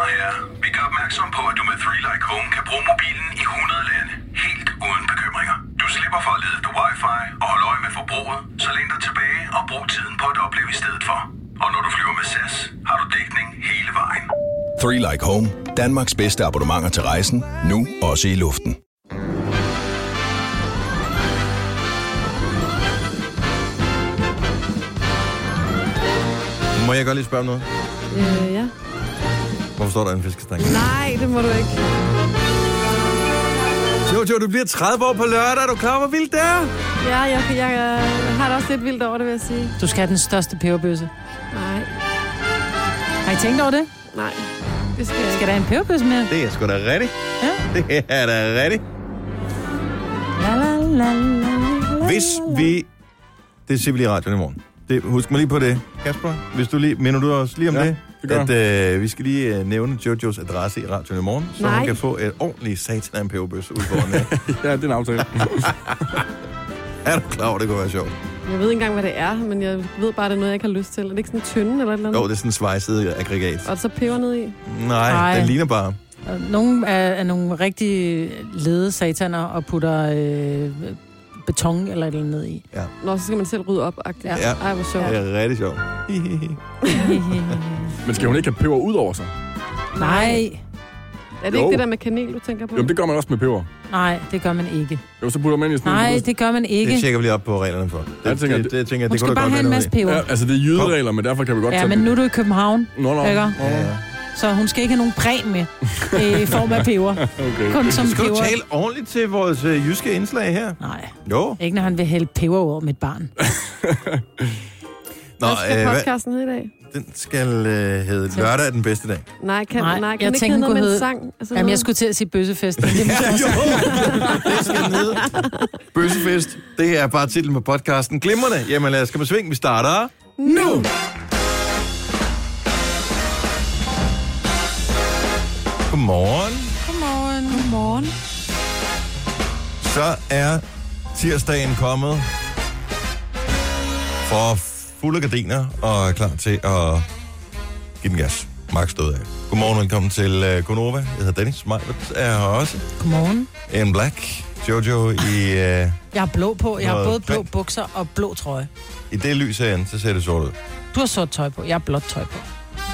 damer og herrer, vi gør opmærksom på, at du med 3 Like Home kan bruge mobilen i 100 lande, helt uden bekymringer. Du slipper for at lede efter wifi og holde øje med forbruget, så læn dig tilbage og brug tiden på at opleve i stedet for. Og når du flyver med SAS, har du dækning hele vejen. 3 Like Home, Danmarks bedste abonnementer til rejsen, nu også i luften. Må jeg godt lige spørge om noget? Ja. Hvorfor står der en fiskestang? Nej, det må du ikke. Jojo, du bliver 30 år på lørdag. Er du klar, hvor vildt det er? Ja, jeg har det også lidt vildt over det, vil jeg sige. Du skal have den største peberbøsse. Nej. Har I tænkt over det? Nej, det skal jeg Skal ikke. der en peberbøsse mere? Det er sgu da rigtigt. Ja. Det er da rigtigt. La, la, la, la, Hvis vi... Det siger vi lige i radioen i morgen. Husk mig lige på det, Kasper. Hvis du lige... Minder du også lige om det? At vi skal lige nævne Jojos adresse i radioen i morgen, så hun kan få et ordentligt satan af en peberbøsse ud foran det. Ja, det er en aftale. Er du klar over, det kunne være sjovt? Jeg ved ikke engang, hvad det er, men jeg ved bare, det er noget, jeg ikke har lyst til. Er det ikke sådan en tynde eller et eller andet? Jo, det er sådan en svejset aggregat. Og så peber ned i? Nej, den ligner bare. Nogle er nogle rigtig lede sataner og putter beton eller et eller andet ned i. Ja. Nå, så skal man selv rydde op-agtigt. Ja. Ej, hvor sjovt. Det er rigtig sjovt. Men skal hun ikke have peber ud over sig? Nej. Er det ikke det der med kanel, du tænker på? Jo, det gør man også med peber. Nej, det gør man ikke. Jo, så putter man ind i sådan Nej, det gør man ikke. Det tjekker vi lige op på reglerne for. Det tænker jeg, det Hun kunne skal da bare godt have en være masse noget peber. Ja, altså det er jyderegler, men derfor kan vi godt Ja, tage men nu er du i København. Nå. Ikke? Ja. Så hun skal ikke have nogen præmie i form af peber. Okay. Kun som Skal du peber. tale ordentligt til vores jyske indslag her? Nej, Jo. ikke når han vil hælde peber over mit barn. Nå, Hvad skal podcasten hedde i dag? den skal hedde Lørdag er den bedste dag. Nej, kan jeg den ikke tænkte, hedde noget med kunne en sang? Altså Jamen, noget? jeg skulle til at sige bøssefest. Det skal den hedde. Bøssefest. Det er bare titlen på podcasten. Glimrende. Jamen lad os komme sving. Vi starter nu. Godmorgen. Godmorgen. Godmorgen. Så er tirsdagen kommet for fulde gardiner og klar til at give den gas. Max stod af. Godmorgen, velkommen til Gonova. Jeg hedder Dennis. Majbert er her også. Godmorgen. En Black. Jojo i... Jeg har blå på. Jeg har Noget både blå pink. bukser og blå trøje. I det lys herinde, så ser det sort ud. Du har sort tøj på. Jeg har blåt tøj på.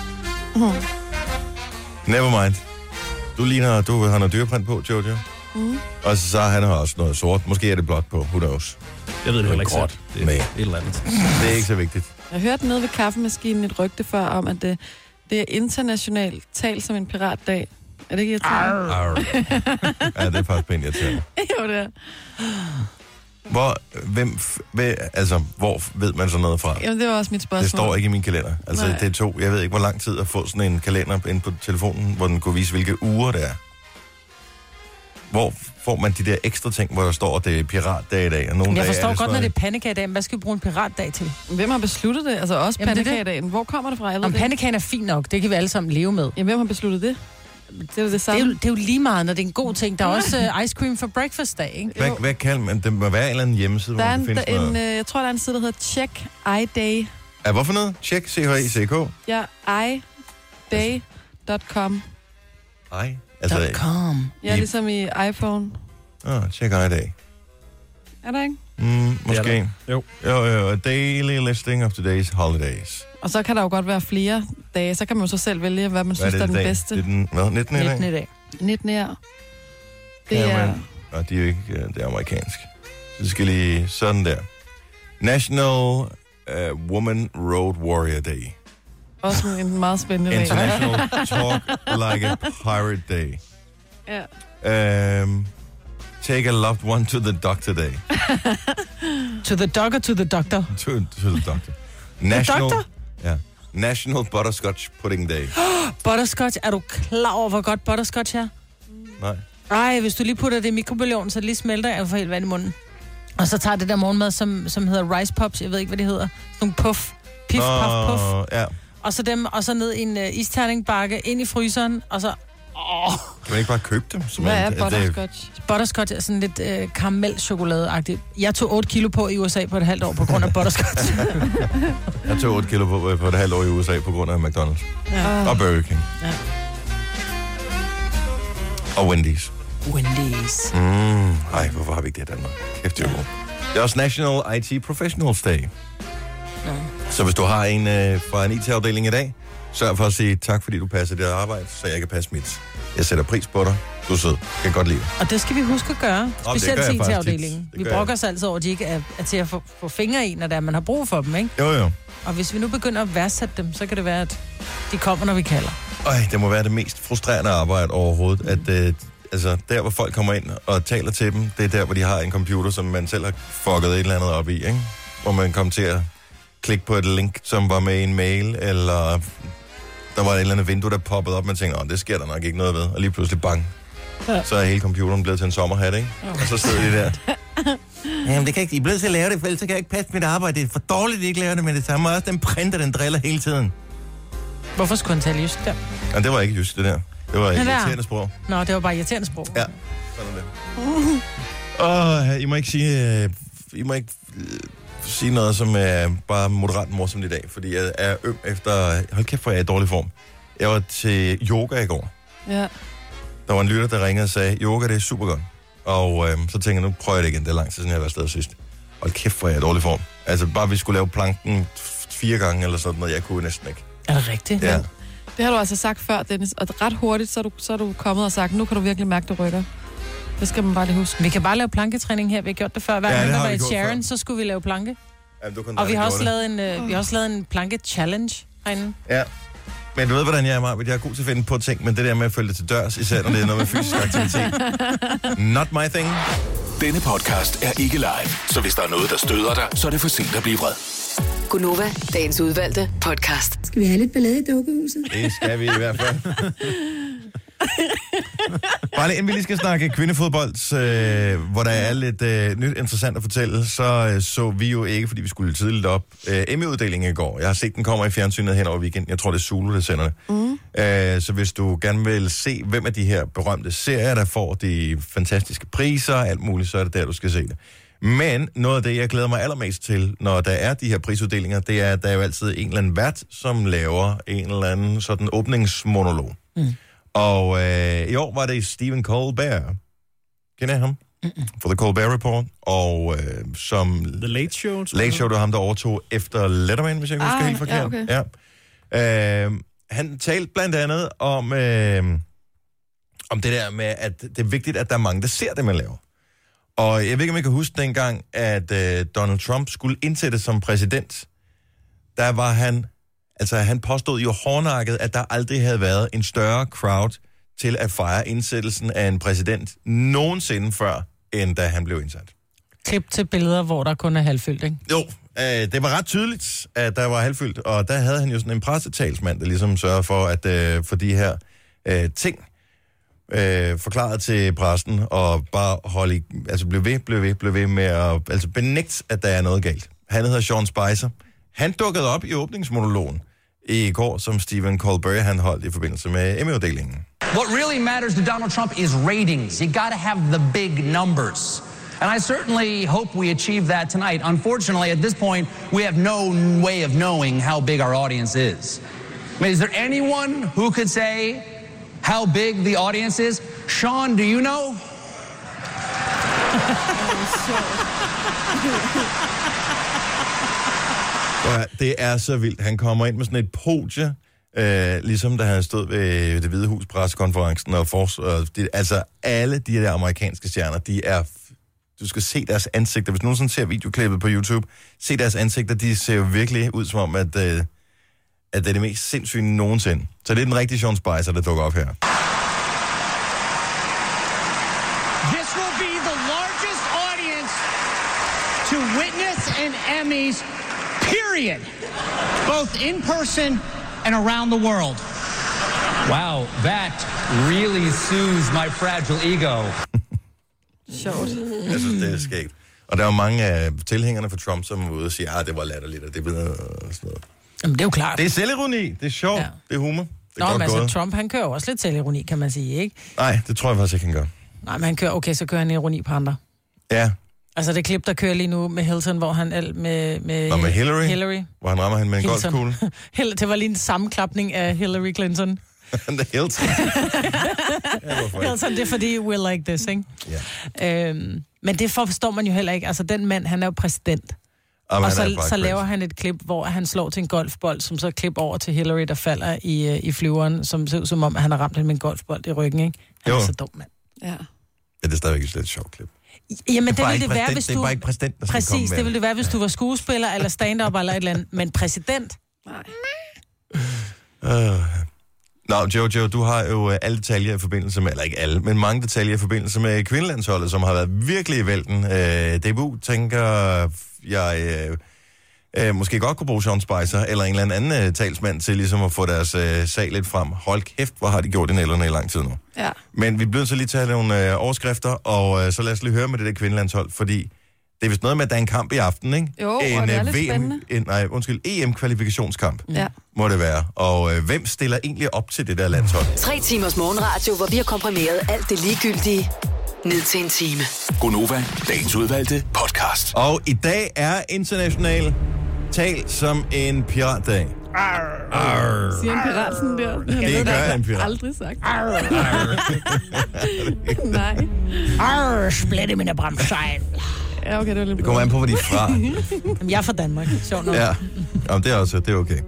Never mind. Du har noget dyreprint på, Jojo. Og så har han også noget sort. Måske er det blåt på. Who knows? Jeg ved det heller ikke Gråt. selv. Det er Nej. et eller andet. Det er ikke så vigtigt. Jeg hørte nede ved kaffemaskinen et rygte før om, at det er internationalt talt som en piratdag. Er det ikke irriterende? Arr. Ja, det er faktisk pænt irriterende. Jo, det er. Hvor ved man sådan noget fra? Jamen, det var også mit spørgsmål. Det står ikke i min kalender. Altså, Nej. det tog, jeg ved ikke, hvor lang tid at få sådan en kalender ind på telefonen, hvor den kunne vise, hvilke uger det er. Hvor får man de der ekstra ting, hvor der står, at det er piratdag i dag? Og nogle Jeg dage forstår det godt, sådan når det er pandekagedag. Men hvad skal vi bruge en piratdag til? Hvem har besluttet det? Altså også Jamen, det er det. pandekagedagen. Hvor kommer det fra? Jeg ved Om det ikke. pandekagen er fint nok, det kan vi alle sammen leve med. Jamen, hvem har besluttet det? Det er jo det Det samme. er jo lige meget, når det er en god ting. Der er også ice cream for breakfast dag, ikke? Hvad kalder man? Det må være en eller anden hjemmeside, Der hvor er man kan finde sådan noget. jeg tror, der er en side, der hedder Check iDay. Ja, hvorfor noget? Check, C-H-E-C-K. Ja, iday.com. Ej, altså... .com. Ja, ligesom i iPhone. Check i dag. Er der ikke? Måske. Det er der. Jo. Jo, a daily listing of today's holidays. Og så kan der jo godt være flere dage. Så kan man jo så selv vælge, hvad man synes, Hvad er er den det i dag? bedste. Det er den, 19. i dag? 19. i dag. 19 her. Det er... Jamen, og de er jo ikke, det er amerikansk. Så det skal lige sådan der. National Woman Road Warrior Day. Også en meget spændende dag. International Talk Like a Pirate Day. Ja. Take a loved one to the doctor day. To the dog or to the doctor? To the doctor. National, doctor? Ja. National Butterscotch Pudding Day. Butterscotch. Er du klar over, hvor godt butterscotch er? Nej. Ej, hvis du lige putter det i mikrobølgeovnen, så det lige smelter, jeg får helt vand i munden. Og så tager det der morgenmad, som hedder rice pops. Jeg ved ikke, hvad det hedder. Sådan nogle puff. Pif, puff, puff. Ja. Og så dem, og så ned i en isterningbakke, ind i fryseren, og så... Kan man ikke bare købe dem? Som Hvad er det- butterscotch? Butterscotch er sådan lidt karamel-chokolade-agtigt. Jeg tog 8 kilo på i USA på et halvt år på grund af butterscotch. Jeg tog 8 kilo på et halvt år i USA på grund af McDonald's. Ja. Og Burger King. Ja. Og Wendy's. Wendy's. Ej, hvorfor har vi ikke det i Danmark? Kæft, det er god. Det er også National IT Professionals Day. Ja. Så hvis du har en fra en IT-afdeling i dag, sørg for at sige tak, fordi du passer dit arbejde, så jeg kan passe mit. Jeg sætter pris på dig. Du er sød. Jeg kan godt lide det. Og det skal vi huske at gøre. Specielt til IT-afdelingen. Vi brokker os altid over, at de ikke er til at få fingre i, når det er, man har brug for dem, ikke? Jo. Og hvis vi nu begynder at værdsætte dem, så kan det være, at de kommer, når vi kalder. Det må være det mest frustrerende arbejde overhovedet, at altså, der, hvor folk kommer ind og taler til dem, det er der, hvor de har en computer, som man selv har fucket et eller andet op i, ikke? Hvor man kommer til at klikke på et link, som var med i en mail, eller der var et eller andet vindue, der poppede op, og man tænker, det sker der nok ikke noget ved, og lige pludselig bang. Ja. Så er hele computeren blevet til en sommerhat, ikke? Og så sidder de der. Jamen, det kan ikke, I er blevet til at lave det, for ellers så kan jeg ikke passe mit arbejde. Det er for dårligt, at I ikke laver det med det samme. Også den printer, den driller hele tiden. Hvorfor skulle han tale jysk der? Ja, det var ikke jysk, det der. Det var irriterende sprog. Nå, det var bare irriterende sprog. Ja, sådan det. I må ikke sige noget, som er bare moderat morsomt i dag, fordi jeg er efter... Hold kæft, for jeg er i dårlig form. Jeg var til yoga i går. Ja. Der var en lytter, der ringede og sagde, yoga, det er super godt. Og så tænker jeg, nu prøver jeg det igen. Det er lang tid siden, jeg har været afsted sidst. Hold kæft, for jeg er i dårlig form. Altså, bare vi skulle lave planken 4 gange eller sådan noget. Jeg kunne næsten ikke. Er det rigtigt? Ja. Det har du altså sagt før, Dennis. Og ret hurtigt, så er du kommet og sagt, nu kan du virkelig mærke, det rykker. Det skal man bare lige huske. Vi kan bare lave planketræning her. Vi har gjort det før. Hver gang der var i Sharon, før. Så skulle vi lave planke. Ja, og vi har også lavet en planke-challenge herinde. Ja. Men du ved, hvordan jeg er, Marvind. Jeg er god til at finde på ting, men det der med at følge det til dørs, især når det er noget med fysisk aktivitet. Not my thing. Denne podcast er ikke live, så hvis der er noget, der støder dig, så er det for sent at blive vred. Gunova, dagens udvalgte podcast. Skal vi have lidt ballade i dukkehuset? Det skal vi i hvert fald. Bare inden vi lige skal snakke kvindefodbold, hvor der er lidt nyt interessant at fortælle, så vi jo ikke, fordi vi skulle tidligt op, Emmy-uddelingen i går. Jeg har set, den kommer i fjernsynet hen over weekenden. Jeg tror, det er Zulu, der sender det. Så hvis du gerne vil se, hvem af de her berømte serier, der får de fantastiske priser og alt muligt, så er det der, du skal se det. Men noget af det, jeg glæder mig allermest til, når der er de her prisuddelinger, det er, at der er jo altid en eller anden vært, som laver en eller anden sådan åbningsmonolog. Og i år var det Stephen Colbert. Kender jeg ham? For The Colbert Report. Og som... The Late Show? Late Show, det var ham, der overtog efter Letterman, hvis jeg husker helt forkert. Ja, okay. Ja. Han talte blandt andet om det der med, at det er vigtigt, at der er mange, der ser det, man laver. Og jeg ved ikke, om jeg kan huske dengang, at Donald Trump skulle indsættes som præsident. Der var han... Altså, han påstod jo hårdnakket, at der aldrig havde været en større crowd til at fejre indsættelsen af en præsident nogensinde før, end da han blev indsat. Klip til billeder, hvor der kun er halvfyldt, ikke? Jo, det var ret tydeligt, at der var halvfyldt, og der havde han jo sådan en pressetalsmand, der ligesom sørgede for, at for de her ting forklaret til pressen, og bare blev ved med at benægte, at der er noget galt. Han hedder Sean Spicer. Han dukkede op i åbningsmonologen i går, som Stephen Colbert han holdt i forbindelse med Emmy-uddelingen. What really matters to Donald Trump is ratings. You got to have the big numbers. And I certainly hope we achieve that tonight. Unfortunately, at this point, we have no way of knowing how big our audience is. I mean, is there anyone who could say how big the audience is? Sean, do you know? Det er så vildt. Han kommer ind med sådan et podie, ligesom da han stod ved Det Hvide Hus pressekonferencen, altså alle de der amerikanske stjerner, de er... Du skal se deres ansigter. Hvis nogen sådan ser videoklippet på YouTube, se deres ansigter, de ser jo virkelig ud som om, at det er det mest sindssyge nogensinde. Så det er den rigtige Sean Spicer, der dukker op her. This will be the largest audience to witness an Emmys, period. Both in person and around the world. Wow, that really soothes my fragile ego. Sjovt. Jeg synes, det er skægt. Og der er jo mange af tilhængerne for Trump, som er ude og siger, det var latterligt, og det blev sådan noget. Jamen, det er jo klart. Det er selvironi, det er sjovt, det er humor. Det er men altså, Trump, han kører også lidt selvironi, kan man sige, ikke? Nej, det tror jeg faktisk ikke, han gør. Nej, men så kører han ironi på andre. Ja. Altså, det klip, der kører lige nu med Hilton, hvor han med Hillary, hvor han rammer hende med en golfkugle. Det var lige en sammenklapning af Hillary Clinton. The Hilton. Hilton, det er fordi, we're like this, ikke? Ja. Men det forstår man jo heller ikke. Altså, den mand, han er jo præsident. Og så laver han et klip, hvor han slår til en golfbold, som så klipper over til Hillary, der falder i flyveren, som ser ud som om, han har ramt hende med en golfbold i ryggen, ikke? Han er så dum, mand. Ja. Det er stadigvæk et lidt sjovt klip. Jamen, det ville det være, hvis du... Det er bare ikke præsident, der skal komme med. Præcis, det ville det være, hvis du var skuespiller, eller stand-up, eller et eller andet. Men præsident? Nej. Nå, Jojo, du har jo alle detaljer i forbindelse med, eller ikke alle, men mange detaljer i forbindelse med kvindelandsholdet, som har været virkelig i vælten. DBU tænker jeg måske godt kunne bruge Sean Spicer, eller en eller anden talsmand til ligesom at få deres sag lidt frem. Hold kæft, hvor har de gjort det nælderne i lang tid nu. Ja. Men vi bliver så lige til at have nogle overskrifter, og så lad os lige høre med det der kvindelandshold, fordi det er vist noget med, at der er en kamp i aften, ikke? Jo, og det er lidt spændende. EM-kvalifikationskamp må det være. Og hvem stiller egentlig op til det der landshold? 3 timers morgenradio, hvor vi har komprimeret alt det ligegyldige ned til en time. Gonova, dagens udvalgte podcast. Og i dag er international tal som en piratdag. Siger en pirat sådan der? Det gør en pirat. Aldrig sagt. Nej. Splitte mine bremsejl. Ja, okay, det kommer an på, hvor de er fra. Jamen, jeg er fra Danmark. Sjovt nok. Ja, jamen, det er okay.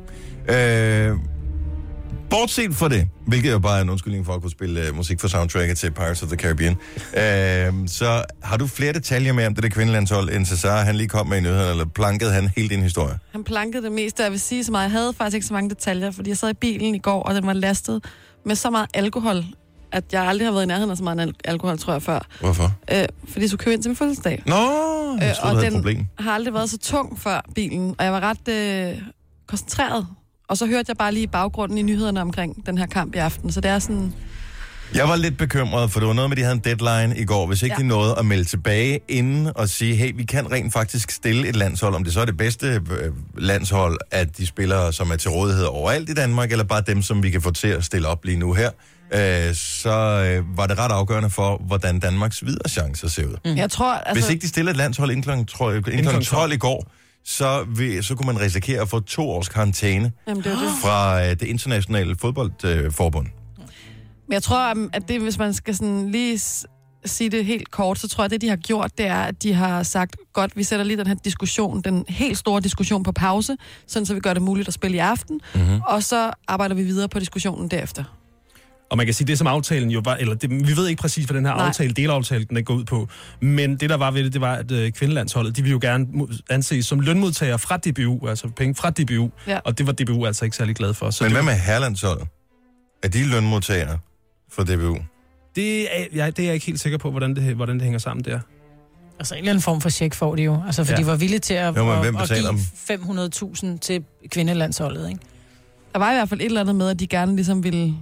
Bortset fra det, hvilket jo bare er en undskyldning for at kunne spille musik for soundtracket til Pirates of the Caribbean, så har du flere detaljer med om det der kvindelandshold, end Cesar, han lige kom med i nyhederne, eller plankede han helt din historie? Han plankede det meste, jeg vil sige så meget. Jeg havde faktisk ikke så mange detaljer, fordi jeg sad i bilen i går, og den var lastet med så meget alkohol, at jeg aldrig har været i nærheden af så meget alkohol, tror jeg, før. Hvorfor? Fordi jeg skulle købe ind til min fødselsdag. Nå, jeg troede, og den problem. Har aldrig været så tung før bilen, og jeg var ret koncentreret. Og så hørte jeg bare lige i baggrunden i nyhederne omkring den her kamp i aften, så det er sådan... Jeg var lidt bekymret, for det var noget med, de havde en deadline i går. Hvis ikke de nåede at melde tilbage inden og sige, hey, vi kan rent faktisk stille et landshold, om det så er det bedste landshold, at de spillere, som er til rådighed overalt i Danmark, eller bare dem, som vi kan få til at stille op lige nu her, så var det ret afgørende for, hvordan Danmarks videre chancer ser ud. Jeg tror, altså... Hvis ikke de stiller et landshold inden kl. 12 i går, så kunne man risikere at få 2 års karantæne fra det internationale fodboldforbund. Men jeg tror, at det, hvis man skal sådan lige sige det helt kort, så tror jeg, at det, de har gjort, det er, at de har sagt, godt, vi sætter lige den her diskussion, den helt store diskussion på pause, sådan så vi gør det muligt at spille i aften, og så arbejder vi videre på diskussionen derefter. Og man kan sige, det som aftalen jo var, eller det, vi ved ikke præcis, hvad den her aftale, delaftale, den går ud på, men det der var ved det var, at kvindelandsholdet, de ville jo gerne anses som lønmodtagere fra DBU, altså penge fra DBU, og det var DBU altså ikke særlig glad for. Så men hvad med herrelandsholdet? Er de lønmodtagere for DBU? Det er jeg ikke helt sikker på, hvordan det hænger sammen der. Altså en eller anden form for check får de jo, altså for de var villige til at give 500.000 til kvindelandsholdet, ikke? Der var i hvert fald et eller andet med, at de gerne ligesom ville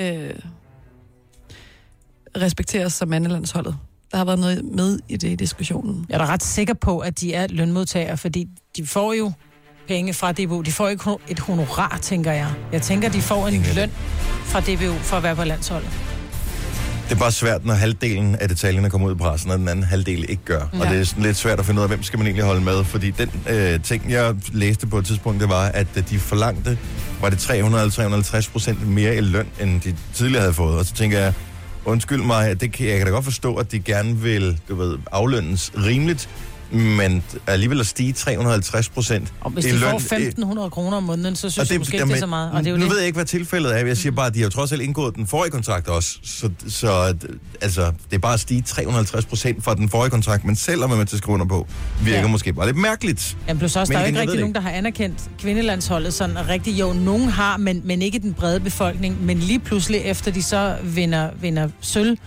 respekteres som mandelandsholdet. Der har været noget med i det i diskussionen. Jeg er da ret sikker på, at de er lønmodtagere, fordi de får jo penge fra DBU. De får ikke et honorar, tænker jeg. Jeg tænker, de får en løn fra DBU for at være på landsholdet. Det er bare svært, når halvdelen af detaljerne kommer ud i pressen, og den anden halvdel ikke gør. Ja. Og det er sådan lidt svært at finde ud af, hvem skal man egentlig holde med. Fordi den ting, jeg læste på et tidspunkt, det var, at de forlangte, var det 300-350% mere i løn, end de tidligere havde fået. Og så tænker jeg, undskyld mig, jeg kan da godt forstå, at de gerne vil, aflønnes rimeligt, men alligevel at stige 350% og hvis de får 1.500 kroner om måneden, så synes jeg måske ikke, det er så meget. Og det er jo nu ved jeg ikke, hvad tilfældet er. Jeg siger bare, at de har jo trods alt indgået den forrige kontrakt også. Så altså, det er bare at stige 350% fra den forrige kontrakt, men selvom man er til at skrive under på, virker måske bare lidt mærkeligt. Jamen plus også, der er jo ikke rigtig nogen, der har anerkendt kvindelandsholdet sådan rigtig. Jo, nogen har, men ikke den brede befolkning. Men lige pludselig, efter de så vinder sølv,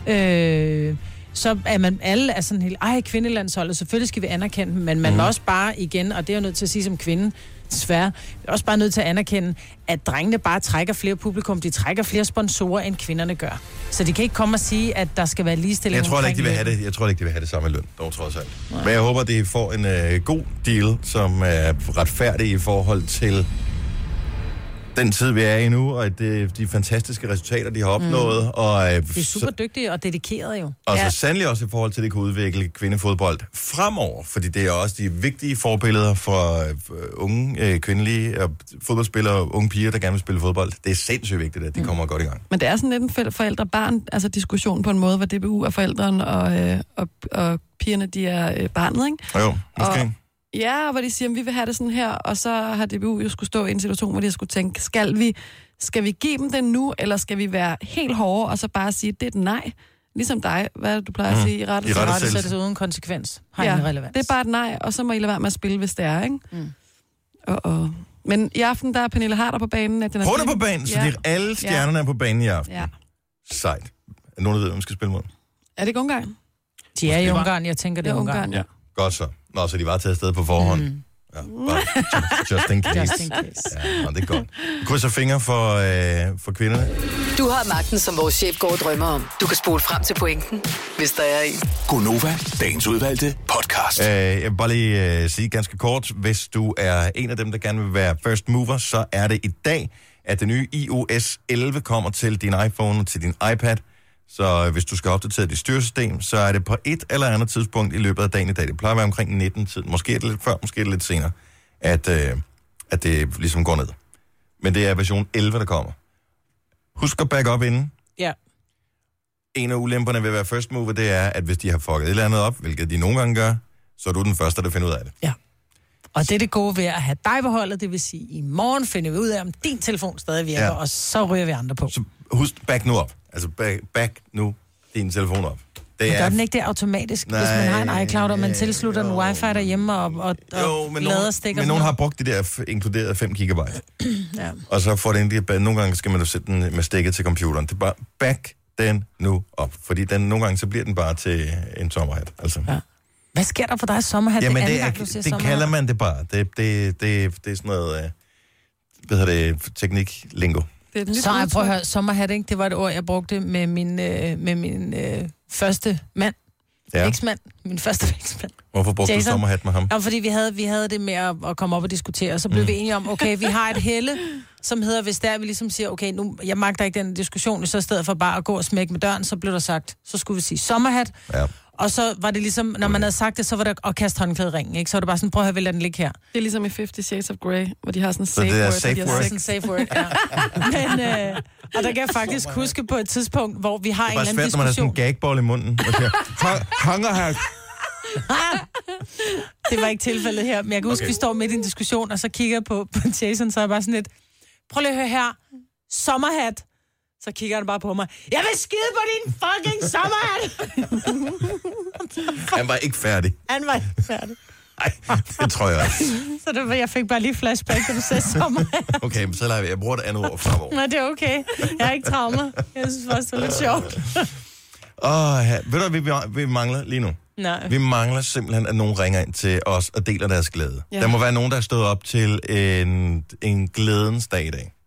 så er man alle er sådan helt, kvindelandsholdet, selvfølgelig skal vi anerkende dem, men man må også bare igen, og det er jo nødt til at sige som kvinde, desværre, er også bare nødt til at anerkende, at drengene bare trækker flere publikum, de trækker flere sponsorer, end kvinderne gør. Så de kan ikke komme og sige, at der skal være ligestilling. Jeg tror ikke, de vil have det. Jeg tror ikke, de vil have det samme løn, dog trods alt. Nej. Men jeg håber, de får en god deal, som er retfærdig i forhold til den tid, vi er i nu, og de fantastiske resultater, de har opnået. Og, de er super dygtige og dedikerede jo. Og så sandelig også i forhold til, at det kan udvikle kvindefodbold fremover, fordi det er også de vigtige forbilleder for unge kvindelige fodboldspillere, unge piger, der gerne vil spille fodbold. Det er sindssygt vigtigt, at de kommer godt i gang. Men det er sådan lidt en forældre-barn, altså diskussion på en måde, hvor DBU er forældrene, og pigerne, de er barnet, ikke? Jo, måske. Ja, hvor de siger, at vi vil have det sådan her, og så har DBU jo skulle stå i en situation, hvor de skulle tænke, skal vi give dem det nu, eller skal vi være helt hårde, og så bare sige, det er et nej? Ligesom dig, hvad du plejer at sige, i rettesættelse. Sættes uden konsekvens. Har ingen relevans. Det er bare et nej, og så må I lade være med at spille, hvis det er, ikke? Men i aften, der er Pernille Harder på banen. Hun er på banen, så alle stjernerne er på banen i aften. Ja. Sejt. Er nogen, der ved, hvem skal spille mod? Er det ikke Ungarn? De er i Ungarn, jeg tænker, det er Ungarn. Ja. Godt så. Nå, så de var taget afsted på forhånd. Ja, bare just in case. Ja, det er godt. Krydser fingre for kvinderne. Du har magten, som vores chef går og drømmer om. Du kan spole frem til pointen, hvis der er en. Gonova, dagens udvalgte podcast. Jeg vil bare lige sige ganske kort. Hvis du er en af dem, der gerne vil være first mover, så er det i dag, at det nye iOS 11 kommer til din iPhone og til din iPad. Så hvis du skal opdatere dit styresystem, så er det på et eller andet tidspunkt i løbet af dagen i dag. Det plejer at være omkring 19-tiden. Måske er det lidt før, måske er det lidt senere, at det ligesom går ned. Men det er version 11, der kommer. Husk at back up inden. Ja. En af ulemperne ved at være first mover, det er, at hvis de har fucket et eller andet op, hvilket de nogle gange gør, så er du den første, der finder ud af det. Ja. Og det er det gode ved at have dig på holdet, det vil sige, i morgen finder vi ud af, om din telefon stadig virker, og så ryger vi andre på. Så husk, back nu op. Altså, back nu din telefon op. Det gør den ikke det automatisk, hvis man har en iCloud, og man tilslutter en wifi derhjemme og lader stikker. Men nogen har brugt de der inkluderede 5 gigabyte. Ja. Og så får det egentlig, nogle gange skal man jo sætte den med stikket til computeren. Det er bare, back den nu op. Fordi nogle gange, så bliver den bare til en sommerhat. Altså. Ja. Hvad sker der for dig i sommerhat? Jamen, det kalder man det bare. Det er sådan noget, hvad hedder det, teknik-lingo. Så jeg prøver at høre, sommerhat, ikke? Det var et ord, jeg brugte med min første mand. Ja. Eksmand. Min første eksmand. Hvorfor brugte du sommerhat med ham? Ja, fordi vi havde det med at komme op og diskutere, og så blev vi enige om, okay, vi har et helle, som hedder, hvis der vi ligesom siger, okay, nu, jeg magter ikke den diskussion, så i stedet for bare at gå og smække med døren, så blev der sagt, så skulle vi sige sommerhat. Ja. Og så var det ligesom, når man havde sagt det, så var det at kaste håndklæde ringen, ikke? Så var det bare sådan, prøv at høre, vil den ligge her? Det er ligesom i 50 Shades of Grey, hvor de har sådan en safe word. Så det er safe word? Sådan en safe word, ja. Men, og der kan jeg faktisk huske på et tidspunkt, hvor vi har en eller anden diskussion. Det er bare svært, når man har sådan en gagbowl i munden. Hungerhack. Det var ikke tilfældet her, men jeg kan huske, vi står midt i en diskussion, og så kigger jeg på Jason, så er jeg bare sådan lidt, prøv lige at høre her, sommerhat. Så kigger han bare på mig. Jeg vil skide på din fucking sommerhat! Han var ikke færdig. Han var ikke færdig. Nej, det tror jeg ikke. Så jeg fik bare lige flashback, da du sagde sommerhat. Okay, men så lader jeg bruger det andet ord fremover. Nej, det er okay. Jeg har ikke traumer. Jeg synes faktisk, det var lidt sjovt. Ved du, vi mangler lige nu? Nej. Vi mangler simpelthen, at nogen ringer ind til os og deler deres glæde. Ja. Der må være nogen, der er stået op til en glædens dag i dag.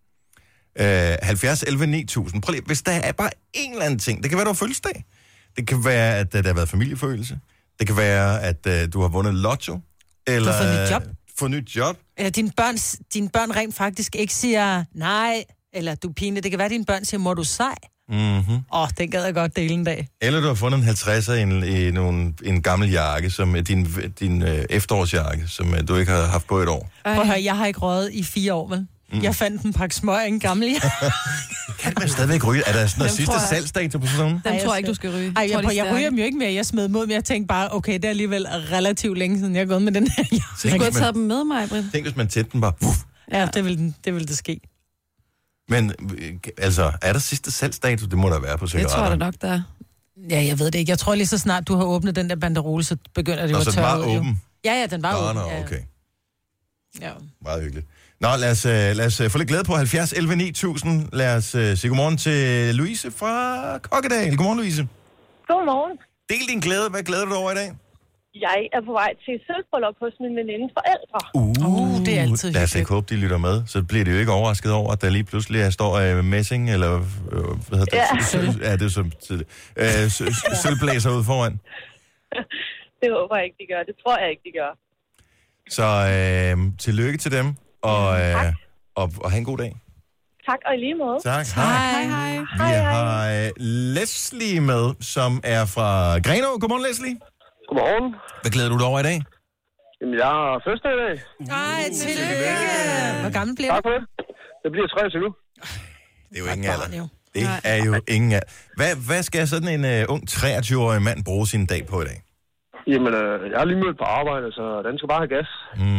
70 11 9000. Prøv lige, hvis der er bare en eller anden ting. Det kan være, du har fødselsdag. Det kan være, at der har været familieforøgelse. Det kan være, at du har vundet lotto. Eller du har fået nyt job. Få nyt job. Eller dine børn rent faktisk ikke siger nej, eller du pine. Det kan være, at dine børn siger, må du sej? Den gad jeg godt dele en dag. Eller du har fundet en 50'er i en gammel jakke, som er din efterårsjakke, som du ikke har haft på et år. Prøv at høre, jeg har ikke røget i 4 år, vel? Jeg fandt en pakke smøg en gammel jakke. Kan man stadigvæk ryge? Er der sådan noget sidste salgsdato på sådan noget? Den tror jeg ikke, du skal ryge. Jeg ryger dem jo ikke mere. Jeg smed mod, men jeg tænkte bare, okay, det er alligevel relativt længe siden, jeg er gået med den her jakke. Jeg kunne have taget dem med mig, Britt. Tænk, hvis man tætte den bare... Ja, det vil det ske. Men altså, er der sidste salgsdato? Det må der være på cigaretter. Det tror jeg nok, der er. Ja, jeg ved det ikke. Jeg tror lige så snart, du har åbnet den der banderole, så begynder det jo at tørre ud. Og så den var åben? Ja, den var åben. Okay. Ja. Meget hyggeligt. Nå, lad os få lidt glæde på 70 11 9000. Lad os sige godmorgen til Louise fra Kokkedal. Godmorgen, Louise. Godmorgen. Del din glæde. Hvad glæder du dig over i dag? Jeg er på vej til sølvbryllup hos min venindes forældre. Det er altid hyggeligt. Lad os ikke håbe, de lytter med. Så bliver de jo ikke overrasket over, at der lige pludselig står messing, eller hvad hedder det? Ja, det er så tidligt. Sølvblæser ud foran. Det håber jeg ikke, de gør. Det tror jeg ikke, de gør. Så tillykke til dem, og have en god dag. Tak, og i lige måde. Tak. Hej. Vi har Leslie med, som er fra Grenå. Godmorgen, Leslie. Godmorgen. Hvad glæder du dig over i dag? Jamen, jeg har fødselsdag i dag. Ej, tillykke. Hvor gammel bliver du? Tak for det. Det bliver 23. Det er jo ingen alder. Det er jo ingen alder. Hvad skal sådan en ung 23-årig mand bruge sin dag på i dag? Jamen, jeg har lige mødt på arbejde, så den skal bare have gas.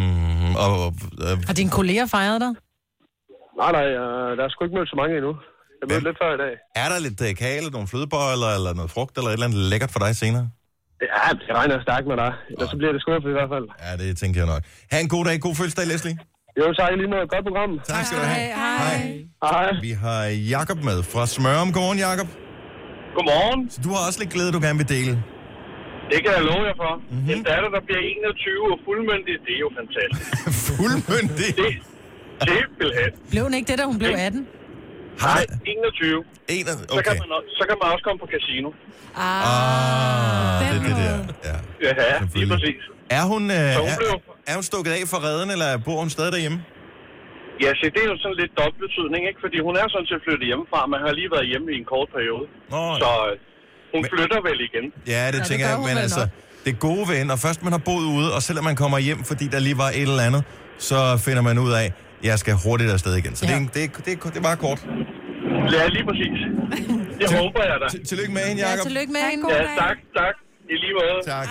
Har dine kolleger fejret dig? Nej, der er sgu ikke mødt så mange endnu. Jeg mødte lidt før i dag. Er der lidt kage, nogle flødebøjler, eller noget frugt, eller et eller andet lækkert for dig senere? Ja, det regner stærkt med dig. Ellers så bliver det skuffet i hvert fald. Ja, det tænker jeg nok. Ha' en god dag. God fødselsdag, Leslie. Jo, tak lige måde. Godt program. Tak skal du have. Hej. Vi har Jakob med fra Smørum. Godmorgen, Jakob. Godmorgen. Så du har også lidt glæde, du gerne vil dele. Det kan jeg love jer for. En datter, der bliver 21 og fuldmyndig, det er jo fantastisk. Fuldmyndig? Simpelthen. Blev hun ikke det, da hun blev 18? Nej, 21. Okay. Så kan man også komme på casino. Det er det der. Ja, lige præcis. Er hun stukket af for redden, eller bor hun stadig derhjemme? Ja, så det er jo sådan lidt dobbeltbetydning, ikke? Fordi hun er sådan til at flytte hjemmefra, men har lige været hjemme i en kort periode. Så hun flytter vel igen. Ja, det tænker jeg, men altså, det gode ved, når først man har boet ude, og selvom man kommer hjem, fordi der lige var et eller andet, så finder man ud af, at jeg skal hurtigt afsted igen. Så det er bare kort. Ja, lige præcis. Det håber jeg da. Tillykke med hende, Jacob. Ja, tillykke med hende. Ja, tak. I lige måde. Tak,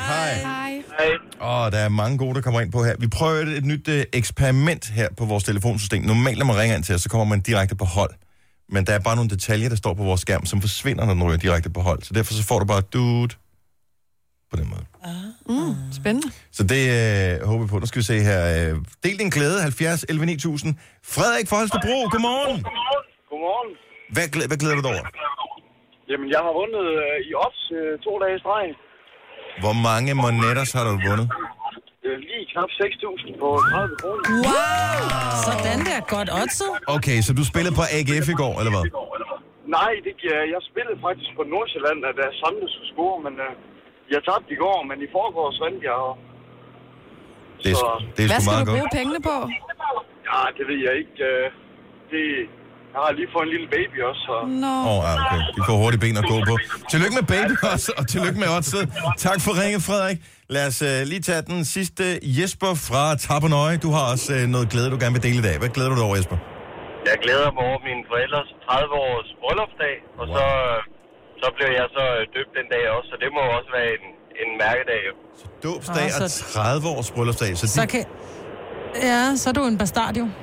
hej. Der er mange gode, der kommer ind på her. Vi prøver et nyt eksperiment her på vores telefonsystem. Normalt, når man ringer ind til os, så kommer man direkte på hold. Men der er bare nogle detaljer, der står på vores skærm, som forsvinder, når den ryger direkte på hold. Så derfor så får du bare dude på den måde. Spændende. Så det håber vi på. Nu skal vi se her. Del din glæde, 70 11 9000. Frederik fra Holstebro, godmorgen. Godmorgen. Hvad glæder du dig over? Jamen, jeg har vundet i odds 2 dage i streg. Hvor mange monetters har du vundet? Lige knap 6.000 på 30 kroner. Wow! Sådan der, godt oddset. Okay, så du spillede på AGF i går, eller hvad? Nej, jeg spillede faktisk på Nordsjælland, at der samlet skulle score, men jeg tabte i går, men i forgårs vandt jeg. Det er hvad sgu skal meget du godt. bruge pengene på? Ja, det ved jeg ikke. Jeg har lige fået en lille baby også. Okay. De får hurtigt ben at gå på. Tillykke med baby også, og tillykke med oddset. Tak for ringet, Frederik. Lad os lige tage den sidste. Jesper fra Tappernøje. Du har også noget glæde, du gerne vil dele i dag. Hvad glæder du dig over, Jesper? Jeg glæder mig over mine forældres 30-års bryllupsdag, og så blev jeg så døbt den dag også, så det må også være en mærkedag. Så dåbsdag og 30-års bryllupsdag. Så er du en bastard, jo.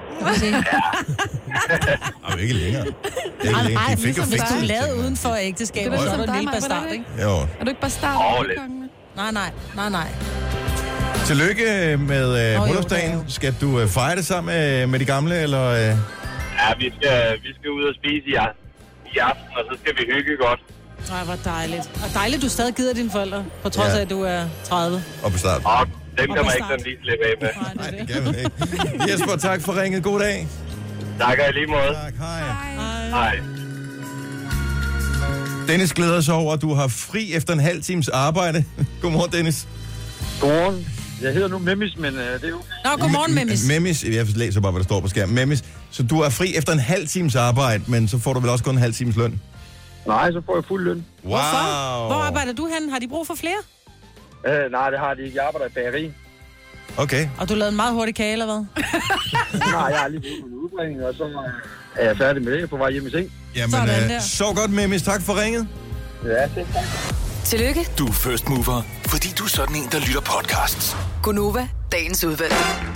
Ikke længere. Nej, ligesom hvis du lavede uden for ægteskabet, så er du en lille bastard, ikke? Jo. Er du ikke bastard? Nej. Tillykke med bryllupsdagen. Skal du fejre det sammen med de gamle, eller? Ja, vi skal ud og spise i aften, og så skal vi hygge godt. Nej, hvor dejligt. Og dejligt, du stadig gider dine forældre, på trods af, at du er 30. Og på start. Den kan man ikke sådan lige slippe af med. Nej, det kan man ikke. Jesper, tak for ringet. God dag. Tak, og i lige måde. Tak, hej. Dennis glæder sig over, at du har fri efter en halv times arbejde. Godmorgen, Dennis. Godmorgen. Jeg hedder nu Memmis, men det er jo... Nå, godmorgen, Memmis. Memmis, jeg læser bare, hvad der står på skærmen. Memmis, så du er fri efter en halv times arbejde, men så får du vel også kun en halv times løn? Nej, så får jeg fuld løn. Wow. Hvorfor? Hvor arbejder du hen? Har de brug for flere? Nej, det har de ikke. Jeg arbejder i bageri. Okay. Og du lavede en meget hurtig kage, eller hvad? Nej, jeg har lige brugt en udbringning, og så er jeg færdig med det. Jeg er på vej hjem i seng. Jamen, så godt, Memmis. Tak for ringet. Ja, det tak. Tillykke. Du er first mover, fordi du er sådan en, der lytter podcasts. Gunova, dagens udvalgte.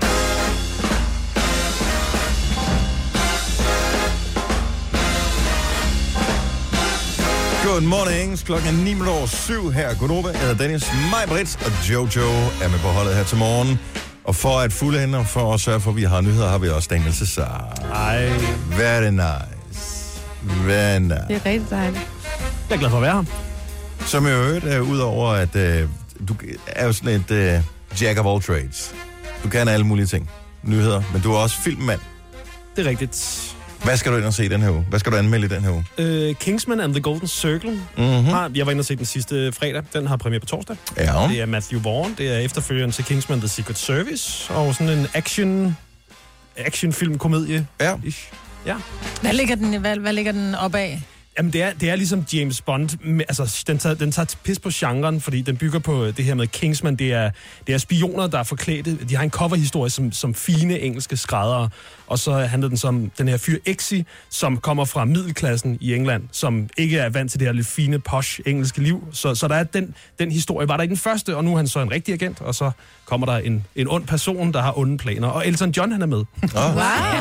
Good morning. Klokken er 7:09 her. Godnova. Jeg hedder Dennis, Maj-Brits og Jojo er med på holdet her til morgen. Og for at fulde hende og for at sørge for, at vi har nyheder, har vi også Daniel Cesar. Ej. Very nice. Very nice. Det er rigtig dejligt. Jeg er glad for at være her. Som i øvrigt er udover, at du er jo sådan et jack of all trades. Du kan alle mulige ting. Nyheder, men du er også filmmand. Det er rigtigt. Hvad skal du ind og se i den her uge? Hvad skal du anmelde i den her uge? Kingsman and the Golden Circle. Jeg var inde og se den sidste fredag. Den har premiere på torsdag. Ja. Det er Matthew Vaughn. Det er efterfølgeren til Kingsman The Secret Service. Og sådan en actionfilm-komedie. Ja. Ja. Hvad ligger den op af? Jamen, det er ligesom James Bond. Altså, den tager pis på genren, fordi den bygger på det her med Kingsman. Det er spioner, der er forklædte. De har en coverhistorie som fine engelske skræddere. Og så handler den som den her fyr Exi, som kommer fra middelklassen i England, som ikke er vant til det her lidt fine, posh engelske liv. Så der er den historie. Var der i den første, og nu er han så en rigtig agent, og så kommer der en ond person, der har onde planer. Og Elton John, han er med. Wow!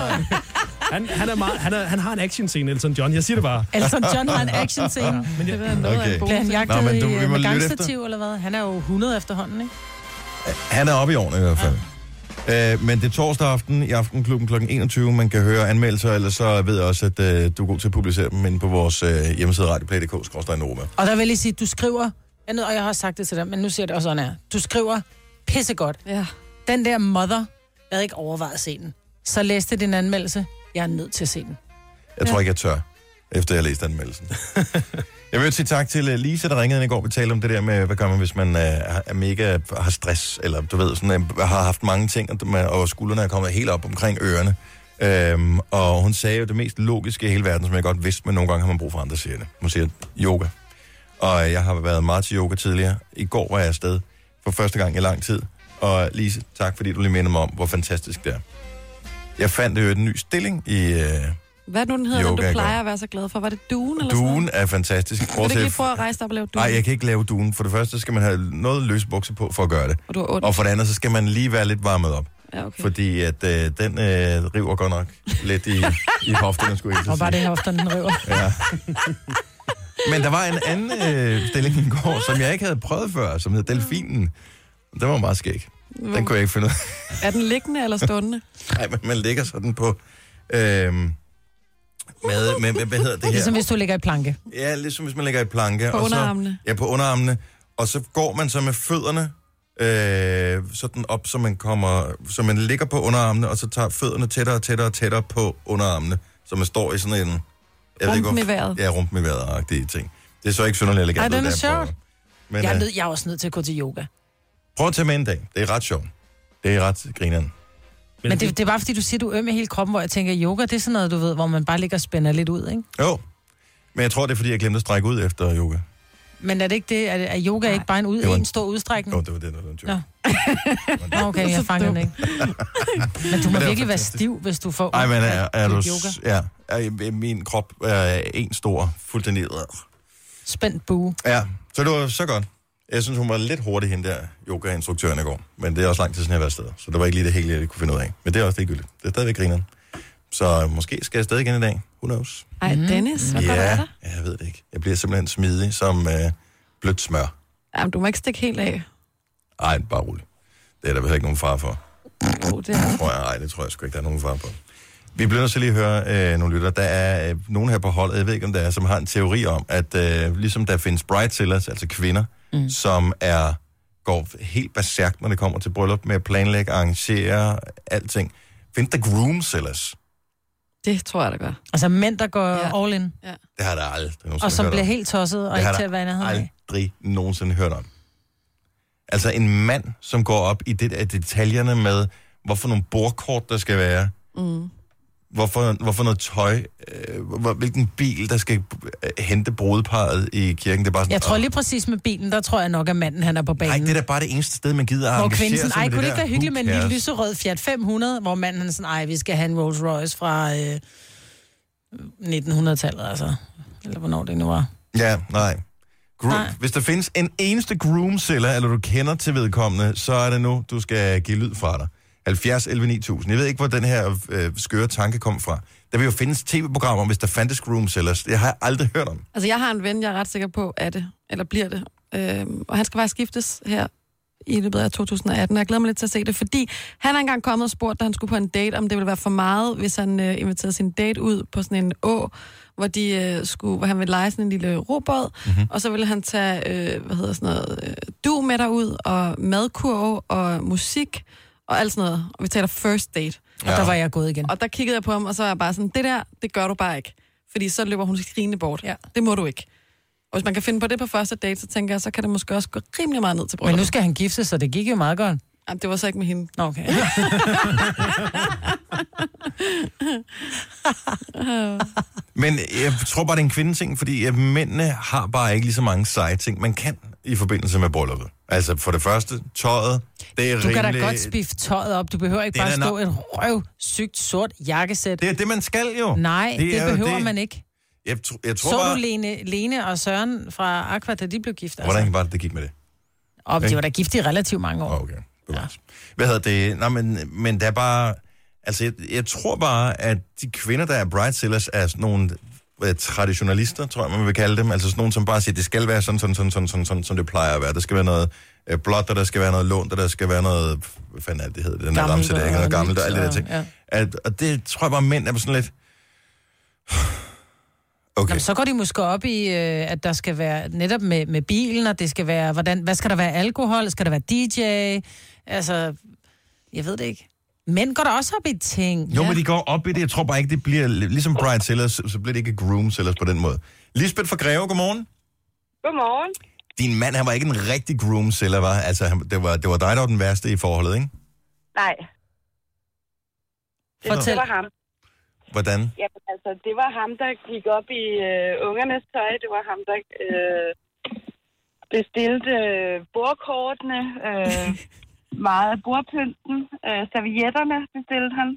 Han har en action-scene, Elton John. Jeg siger det bare. Elton John har en action-scene. Ja, men det er noget af en Bliver han jagtet med gangstativ, eller hvad? Han er jo 100 efterhånden, ikke? Han er oppe i årene i hvert fald. Ja. Men det er torsdag aften i Aftenklubben kl. 21. Man kan høre anmeldelser, eller så ved jeg også, at du er god til at publicere dem inde på vores hjemmeside radioplay.dk/Noma. Og der vil jeg sige, du skriver, og jeg har sagt det til dig, men nu siger jeg det også sådan her. Du skriver pissegodt. Ja. Den der Mother, jeg havde ikke overvejet at se den. Så læste din anmeldelse. Jeg er nødt til at se den. Jeg tror ikke, jeg tør, efter jeg læste anmeldelsen. Jeg vil sige tak til Lisa, der ringede i går. Vi talte om det der med, hvad gør man, hvis man er mega har stress, eller du ved, sådan, har haft mange ting, og skuldrene er kommet helt op omkring ørerne. Og hun sagde jo det mest logiske i hele verden, som jeg godt vidste, men nogle gange har man brug for andre, siger det. Hun siger yoga. Og jeg har været meget til yoga tidligere. I går var jeg afsted for første gang i lang tid. Og Lise, tak fordi du lige minder mig om, hvor fantastisk det er. Jeg fandt jo en ny stilling i hvad nu den hedder, den du plejer at være så glad for? Var det duen eller sådan? Duen er fantastisk. Vil du ikke lige prøve at rejse dig op og lave duen? Nej, jeg kan ikke lave duen. For det første skal man have noget løse bukser på for at gøre det. Og for det andet, så skal man lige være lidt varmet op. Ja, okay. Fordi at den river godt nok lidt i hofterne, skulle jeg sige. Og bare det i hofterne, den river. Ja. Men der var en anden stilling i går, som jeg ikke havde prøvet før, som hed Delfinen. Den var meget skæg. Den kunne jeg ikke finde ud af. Er den liggende eller stående? Nej, men man ligger sådan på... med, hvad hedder det her? Ligesom hvis du ligger i planke. Ja, ligesom hvis man ligger i planke. På underarmene. Ja, på underarmene. Og så går man så med fødderne sådan op, så man ligger på underarmene, og så tager fødderne tættere på underarmene, så man står i sådan en... Rumpen i vejret. Ja, rumpen i vejret-agtige ting. Det er så ikke synderligt elegant. Ej, den er sjovt. Jeg er også nødt til at gå til yoga. Prøv at tage med en dag. Det er ret sjovt. Det er ret grineren. Men det er bare fordi, du siger, du er øm i hele kroppen, hvor jeg tænker, yoga, det er sådan noget, du ved, hvor man bare ligger og spænder lidt ud, ikke? Jo. Men jeg tror, det er fordi, jeg glemte at strække ud efter yoga. Men er det ikke det? Er yoga ikke bare en stor udstrækning? Jo, det var det, der var en joke. Okay, jeg fanger den ikke. Men du må virkelig være stiv, hvis du får nej, men er du yoga. Ja, min krop er en stor, fuldstændig spændt bue. Ja, så det var så godt. Jeg synes, hun var lidt hurtig, hende der yoga-instruktøren i går. Men det er også lang tid siden, jeg har været afsted. Så det var ikke lige det hele, jeg kunne finde ud af. Men det er også ligegyldigt. Det er stadigvæk grineren. Så måske skal jeg stadig igen i dag. Who knows? Ej, Dennis, hvad gør der? Jeg ved det ikke. Jeg bliver simpelthen smidig som blødt smør. Jamen, du må ikke stikke helt af. Ej, bare roligt. Det er der vel ikke nogen far for. Det er. Det tror jeg sgu ikke, der er nogen far for. Vi bliver nødt til lige at høre nogle lytter. Der er nogen her på holdet, jeg ved ikke, om der er, som har en teori om, at ligesom der findes bridezillers, altså kvinder, som går helt berserkt, når det kommer til bryllup, med at planlægge, arrangere, alting. Findes der groomsellers? Det tror jeg, der gør. Altså mænd, der går all in. Ja. Det har der aldrig og som bliver helt tosset, og ikke til at være nærheden af. Det har aldrig nogensinde hørt om. Altså en mand, som går op i detaljerne med, hvorfor nogle bordkort, der skal være, hvorfor noget tøj, hvilken bil, der skal hente brudeparret i kirken. Det er bare sådan, jeg tror lige præcis med bilen, der tror jeg nok, at manden han er på banen. Nej, det er da bare det eneste sted, man gider at engagere sig. Ej, kunne det ikke være hyggeligt med en lille lyserød Fiat 500, hvor manden han sådan, ej, vi skal have en Rolls Royce fra 1900-tallet, altså. Eller hvornår det nu var. Ja, nej. Hvis der findes en eneste groomseller, eller du kender til vedkommende, så er det nu, du skal give lyd fra dig. 70 11 9000. Jeg ved ikke, hvor den her skøre tanke kom fra. Der vil jo findes tv-programmer, hvis der fandtes groomsellers. Det har jeg aldrig hørt om. Altså, jeg har en ven, jeg er ret sikker på, er det, eller bliver det. Og han skal bare skiftes her i løbet af 2018. Jeg glæder mig lidt til at se det, fordi han er engang kommet og spurgt, da han skulle på en date, om det ville være for meget, hvis han inviterede sin date ud på sådan en å, hvor han ville leje sådan en lille robåd, og så ville han tage, du med derud, og madkurv, og musik, og alt sådan noget. Og vi taler first date. Og der var jeg gået igen. Og der kiggede jeg på ham, og så var jeg bare sådan, det gør du bare ikke. Fordi så løber hun skrigende bort. Ja. Det må du ikke. Og hvis man kan finde på det på første date, så tænker jeg, så kan det måske også gå rimelig meget ned til bryllup. Men nu skal han gifte sig, så det gik jo meget godt. Jamen, det var så ikke med hende. Okay. Men jeg tror bare, det er en kvindeting, fordi mændene har bare ikke lige så mange seje ting, man kan i forbindelse med brylluppet. Altså for det første, tøjet, det er Du rimelig... kan da godt spifte tøjet op. Du behøver ikke bare stå et røvsygt sort jakkesæt. Det er det, man skal jo. Nej, det behøver man ikke. Jeg tror så bare... du Lene og Søren fra Aqua, da de blev gift? Altså. Hvordan var det gik med det? De var da gift i relativt mange år. Okay. Ja. Hvad hedder det? Nå, men der er bare... Altså, jeg tror bare, at de kvinder, der er bridezillers, er sådan nogle traditionalister, tror jeg, man vil kalde dem. Altså sådan nogle, som bare siger, det skal være sådan, som det plejer at være. Der skal være noget blåt, og der skal være noget lånt, og der skal være noget... Hvad fanden er det hedder? Den der ramse, der er noget gammelt, og alle de der ting. Ja. Og det tror jeg bare, mænd er sådan lidt... Okay. Jamen, så går de måske op i, at der skal være netop med bilen, og det skal være... Hvad skal der være? Alkohol? Skal der være DJ? Altså, jeg ved det ikke. Mænd går der også op i ting. Jo, men de går op i det. Jeg tror bare ikke, det bliver... Ligesom bridezillers, så bliver det ikke groomsellers på den måde. Lisbeth fra Greve, godmorgen. Godmorgen. Din mand, han var ikke en rigtig groomseller, var? Altså, det var dig, der var den værste i forholdet, ikke? Nej. Det var ham. Hvordan? Jamen, altså, det var ham, der gik op i ungernes tøj. Det var ham, der bestilte bordkortene, meget af bordpynten, servietterne bestilte han.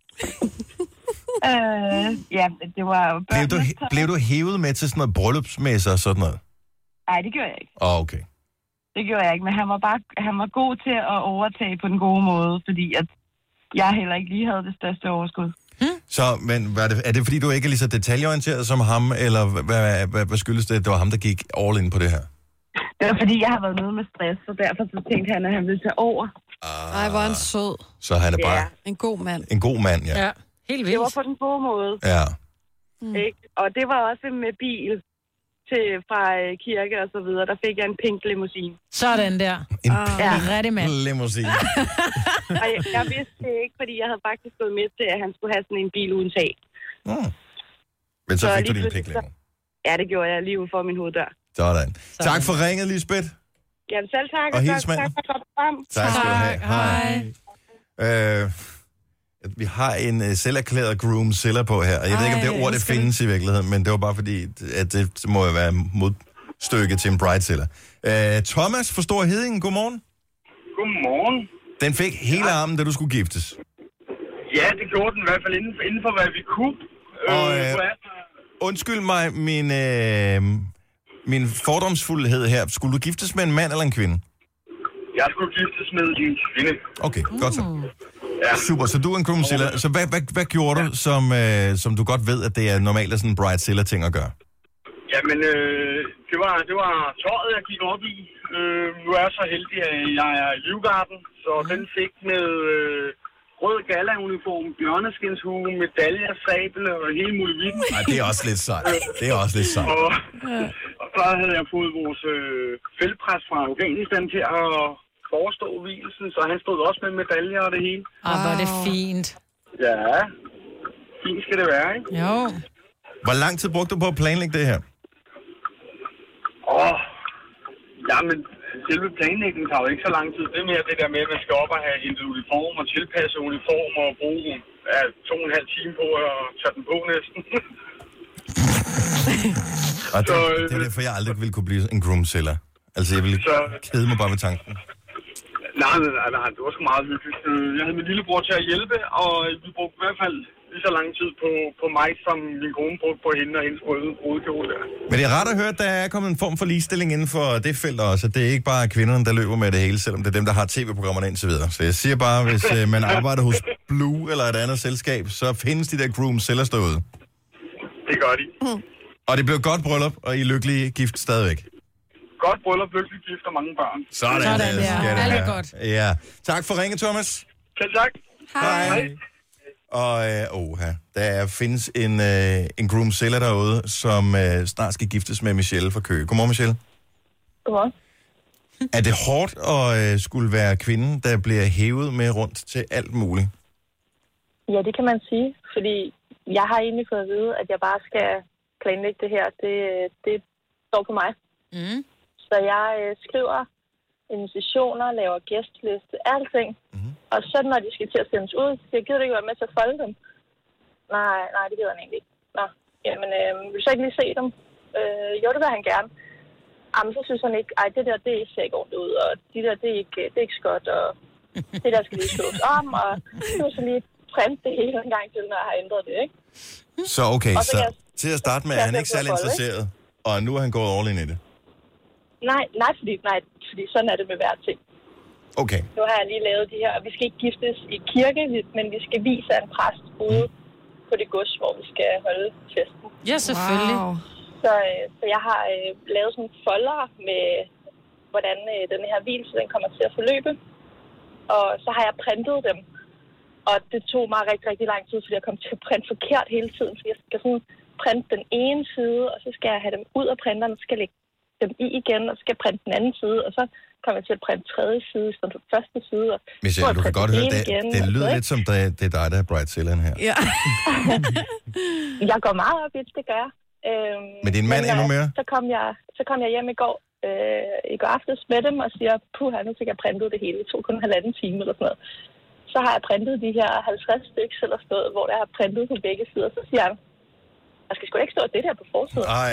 Ja, det var jo Blev du hævet med til sådan noget bryllupsmesser og sådan noget? Nej, det gjorde jeg ikke. Okay. Det gjorde jeg ikke, men han var god til at overtage på den gode måde, fordi at jeg heller ikke lige havde det største overskud. Så, men er det fordi, du ikke er lige så detaljeorienteret som ham, eller hvad skyldes det, at det var ham, der gik all in på det her? Det var fordi, jeg har været nede med stress, så derfor så tænkte han, at han ville tage over. Ej, hvor han sød. Så han er bare... En god mand. En god mand, ja. Ja, helt vildt. Det var på den gode måde. Ja. Ikke? Og det var også med bil fra kirke og så videre. Der fik jeg en pink limousine. Sådan der. En rigtig mand. Limousine. Og jeg vidste det ikke, fordi jeg havde faktisk gået med til, at han skulle have sådan en bil uden tag. Men så fik du din pink limo. Ja, det gjorde jeg lige ude for min hoveddør. Sådan. Tak for ringet, Lisbeth. Jamen selv tak. Og hils manden. Tak for godt program. Tak skal du have. Hej. Vi har en selverklæret groom-seller på her, og jeg ved ikke, om det ord, det findes i virkeligheden, men det var bare fordi, at det må jo være modstykke til en brideziller. Thomas fra Stor Heddinge, godmorgen. Godmorgen. Den fik hele armen, da du skulle giftes. Ja, det gjorde den i hvert fald inden for hvad vi kunne. Undskyld mig, min fordomsfuldhed her. Skulle du giftes med en mand eller en kvinde? Jeg skulle giftes med en kvinde. Okay, godt så. Ja. Super, så du er en groomseller. Så hvad gjorde du, som du godt ved, at det er normalt af sådan en bridezilla-ting at gøre? Jamen, det var tøjet, jeg gik op i. Nu er jeg så heldig, at jeg er i Livgarden, så den fik med rød gala-uniform, bjørneskinshue, medaljer, sabel og hele muligheden. Nej, det er også lidt sejt. Og så havde jeg fået vores feltpræst fra Afghanistan til at forestå hvilelsen, så han stod også med medaljer og det hele. Hvor er det fint. Ja, fint skal det være, ikke? Jo. Hvor lang tid brugte du på at planlægge det her? Jamen, selve planlægningen tager jo ikke så lang tid. Det er mere det der med, at man skal op og have hentet uniform og tilpasse uniform og bruge 2,5 timer på at tage den på næsten. Og det er derfor, jeg aldrig ville kunne blive en groomseller. Altså, jeg ville kede mig bare ved tanken. Nej, det var sgu meget hyggeligt. Jeg havde min lillebror til at hjælpe, og vi brugte i hvert fald lige så lang tid på mig, som min kone brugte på hende og hendes brudekjole der. Men det er rart at høre, at der er kommet en form for ligestilling inden for det felt også. Det er ikke bare kvinderne, der løber med det hele, selvom det er dem, der har tv-programmerne indtil videre. Så jeg siger bare, hvis man arbejder hos Blue eller et andet selskab, så findes de der groomsellers derude. Det gør de. Og det blev godt bryllup, og I er lykkelige gift stadigvæk. Godt bryllup, lykkelig gift og mange børn. Sådan der. Alt er godt. Ja. Tak for ringe, Thomas. Selv tak. Hej. Og der findes en groomseller derude, som snart skal giftes med Michelle fra Køge. Godmorgen, Michelle. Godmorgen. Er det hårdt at skulle være kvinden, der bliver hævet med rundt til alt muligt? Ja, det kan man sige, fordi jeg har egentlig fået at vide, at jeg bare skal planlægge det her. Det står på mig. Så jeg skriver invitationer, laver gæstliste, alting. Mm-hmm. Og så når de skal til at sendes ud, så gider du ikke være med til at folde dem. Nej, det gider han egentlig ikke. Nå, jamen, vil du så ikke lige se dem? Jo, det vil han gerne. Jamen, så synes han ikke, det der, det ser ikke ordentligt ud, og de der, det er ikke skot, og det der skal lige slås om, og nu så lige printe det hele en gang til, når jeg har ændret det, ikke? Så okay, så til at starte med er han ikke særlig interesseret, og nu er han gået all in i det? Nej, fordi sådan er det med hver ting. Okay. Nu har jeg lige lavet de her, vi skal ikke giftes i kirke, men vi skal vise en præst ude på det gods, hvor vi skal holde festen. Ja, selvfølgelig. Wow. Så jeg har lavet sådan en folder med, hvordan den her vielse, den kommer til at forløbe. Og så har jeg printet dem. Og det tog mig rigtig, rigtig lang tid, fordi jeg kom til at printe forkert hele tiden. Så jeg skal sådan printe den ene side, og så skal jeg have dem ud af printeren, og så skal jeg lægge dem i igen, og så skal jeg printe den anden side, og så kommer jeg til at printe tredje side, i stedet for første side. Og Michelle, du kan godt høre, det lyder lidt som, det er dig, der er Bridezilla her. Ja. Jeg går meget op i det, det gør jeg. Men din mand endnu mere? Så kom jeg hjem i går aftes med dem og siger, nu fik jeg printet det hele. Det tog kun 1,5 time eller sådan noget. Så har jeg printet de her 50 stykker eller sådan noget, hvor jeg har printet på begge sider. Så siger han, der skal sgu ikke stå det der på forsiden. Nej.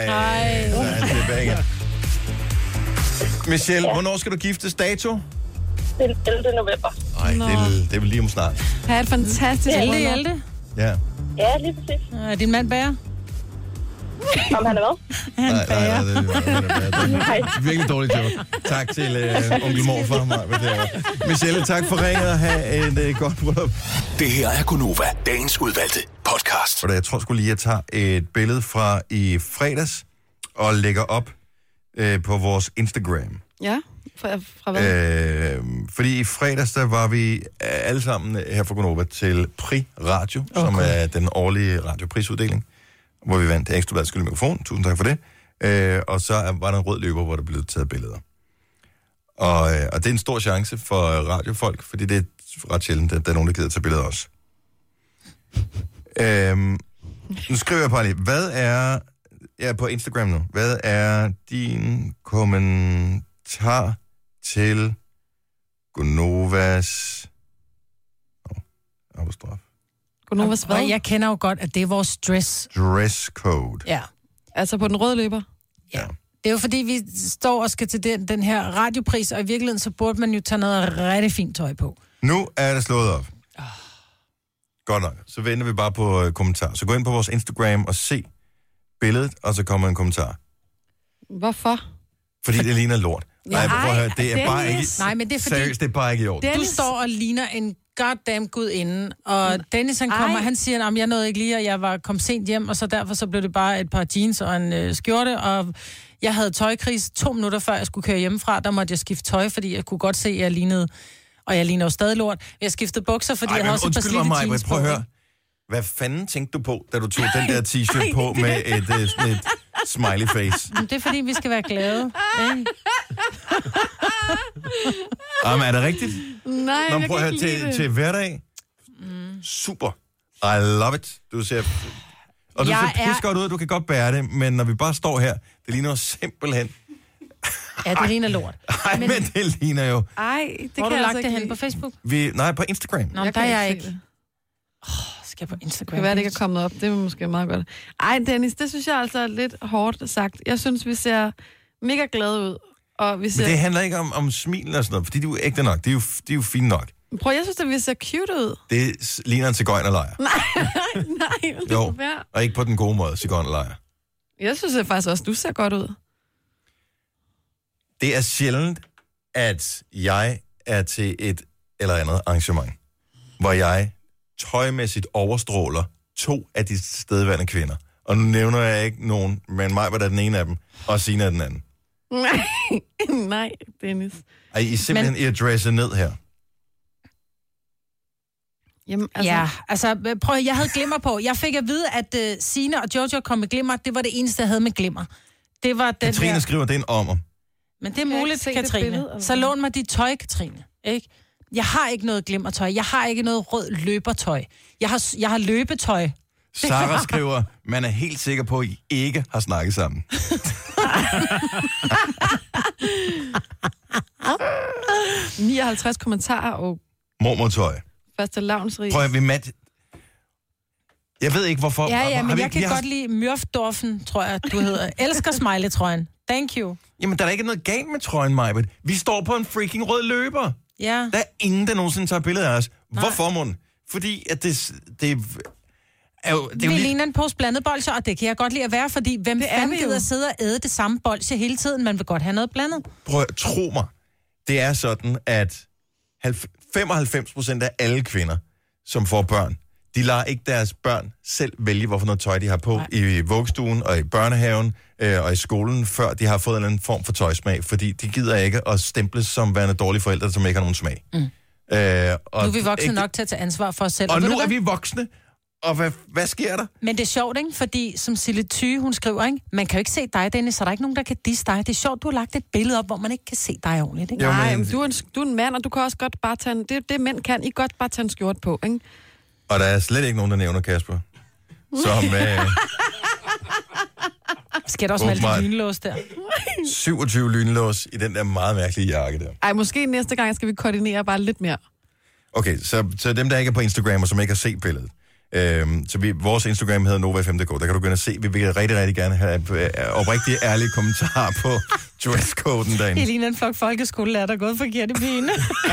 Michelle, hvornår skal du giftes? Dato? Den 11. november. Nej, det er vel lige om snart. Ha' et fantastisk Elde. Ja. Ja, lige præcis. Er din mand bager? Om han er hvad? Han bager. Nej, det er virkelig dårligt joke. Tak til onkel morfar. Michelle, tak for ringet og have et godt bryllup. Det her er Gunova, dagens udvalgte podcast. Jeg tror sgu lige, at jeg tager et billede fra i fredags og lægger op på vores Instagram. Ja, fra hvad? Fordi i fredags, der var vi alle sammen her fra Gunova til Pri Radio, som er den årlige radioprisuddeling, hvor vi vandt Ekstra Blads Skyld Mikrofon. Tusind tak for det. Og så var der en rød løber, hvor der blev taget billeder. Og det er en stor chance for radiofolk, fordi det er ret sjældent, at der er nogen, der gider tage billeder også. Nu skriver jeg bare lige, hvad er... Jeg er på Instagram nu. Hvad er din kommentar til Gunovas... Arbejdsstraf. Gunovas hvad? Jeg kender jo godt, at det er vores dresscode. Ja. Altså på den røde løber? Ja. Det er jo fordi, vi står og skal til den her radiopris, og i virkeligheden så burde man jo tage noget rigtig fint tøj på. Nu er det slået op. Godt nok. Så venter vi bare på kommentar. Så gå ind på vores Instagram og se billedet, og så kommer en kommentar. Hvorfor? Fordi det ligner lort. Nej, prøv at høre, det er bare ikke... Nej, men det er fordi... Seriøst, det er bare ikke i orden. Du står og ligner en goddamn gudinde, og Dennis han kommer, han siger, at jeg nåede ikke lige, og jeg kom sent hjem, og så derfor så blev det bare et par jeans og en skjorte, og jeg havde tøjkris 2 minutter før jeg skulle køre hjemmefra, der måtte jeg skifte tøj, fordi jeg kunne godt se, at jeg lignede, og jeg ligner jo stadig lort. Jeg skiftede bukser, fordi jeg havde også et par slidte jeans på. Prøv at høre. Hvad fanden tænkte du på, da du tog den der t-shirt på med et smiley face? Det er fordi, vi skal være glade. Jamen, er det rigtigt? Nej, jeg kan ikke lide det. Til hverdag? Super. I love it. Du ser... Og du ser pisse godt ud, du kan godt bære det, men når vi bare står her, det ligner simpelthen... Ja, det ligner lort. Ej, men det ligner jo... Ej, det har kan du lagt det hen på Facebook? Nej, på Instagram. Nå, der er jeg ikke. Skal jeg på Instagram? Det kan være, det ikke er kommet op. Det er måske meget godt. Ej, Dennis, det synes jeg altså er lidt hårdt sagt. Jeg synes, vi ser mega glade ud. Og vi ser... Men det handler ikke om smil og sådan noget, fordi de er jo ægte nok. De er jo fine nok. Prøv, jeg synes, at vi ser cute ud. Det ligner en cigøjnerlejr. Nej. Jo, og ikke på den gode måde, cigøjnerlejr. Jeg synes at faktisk også, du ser godt ud. Det er sjældent, at jeg er til et eller andet arrangement, hvor jeg tøjmæssigt overstråler 2 af de stedværende kvinder. Og nu nævner jeg ikke nogen, men mig var der den ene af dem, og Signe er den anden. Nej, Dennis. Ej, I simpelthen I er dresset ned her. Jamen, altså... Ja, altså prøv, jeg havde glimmer på. Jeg fik at vide, at Signe og Jojo kom med glimmer. Det var det eneste, jeg havde med glimmer. Det var den Katrine skriver, det er en ommer. Men det er muligt, Katrine. Billede, så lån mig dit tøj, Katrine. Ikke? Jeg har ikke noget glimmertøj. Jeg har ikke noget rød løbertøj. Jeg har løbetøj. Sara skriver, man er helt sikker på, at I ikke har snakket sammen. 59 kommentarer og Mormortøj. første lavnsrig. Prøv at vi mat. Jeg ved ikke, hvorfor. Ja, men jeg kan godt lide Mjørfdorfen, tror jeg, du hedder. Elsker smiley-trøjen. Thank you. Jamen, der er ikke noget galt med trøjen, Majbert. Vi står på en freaking rød løber. Ja. Der er ingen, der nogensinde tager billeder af os. Nej. Hvorfor, mon? Fordi at det er jo... Vi ligner en pose blandet bolsjer, og det kan jeg godt lide at være, fordi hvem fanden gider sidde og æde det samme bolsje hele tiden? Man vil godt have noget blandet. Prøv at tro mig. Det er sådan, at 95% af alle kvinder, som får børn, de lader ikke deres børn selv vælge, hvorfor noget tøj de har på i vuggestuen og i børnehaven og i skolen, før de har fået en eller anden form for tøjsmag, fordi de gider ikke at stemples som værende dårlige forældre, som ikke har nogen smag. Og nu er vi voksne nok til at tage ansvar for os selv. Og nu er vi voksne, og hvad sker der? Men det er sjovt, ikke? Fordi som Sille Thy, hun skriver, ikke? Man kan jo ikke se dig, Dennis, så der er ikke nogen, der kan disse dig. Det er sjovt, du har lagt et billede op, hvor man ikke kan se dig ordentligt, ikke? Jo, nej, men du er en mand, og du kan også godt bare tage det mænd kan. I godt bare tage en skjort på, ikke? Og der er slet ikke nogen, der nævner Kasper. Som skal der også med lynlås der? 27 lynlås i den der meget mærkelige jakke der. Ej, måske næste gang skal vi koordinere bare lidt mere. Okay, så dem, der ikke er på Instagram, og som ikke har set billedet. Vores Instagram hedder Nova5.dk. Der kan du gå ind og se. Vi vil rigtig, rigtig gerne have oprigtige, ærlige kommentarer på dresscoden derinde. Det ligner en flok folkeskolelærer, der er gået forkert i pigen.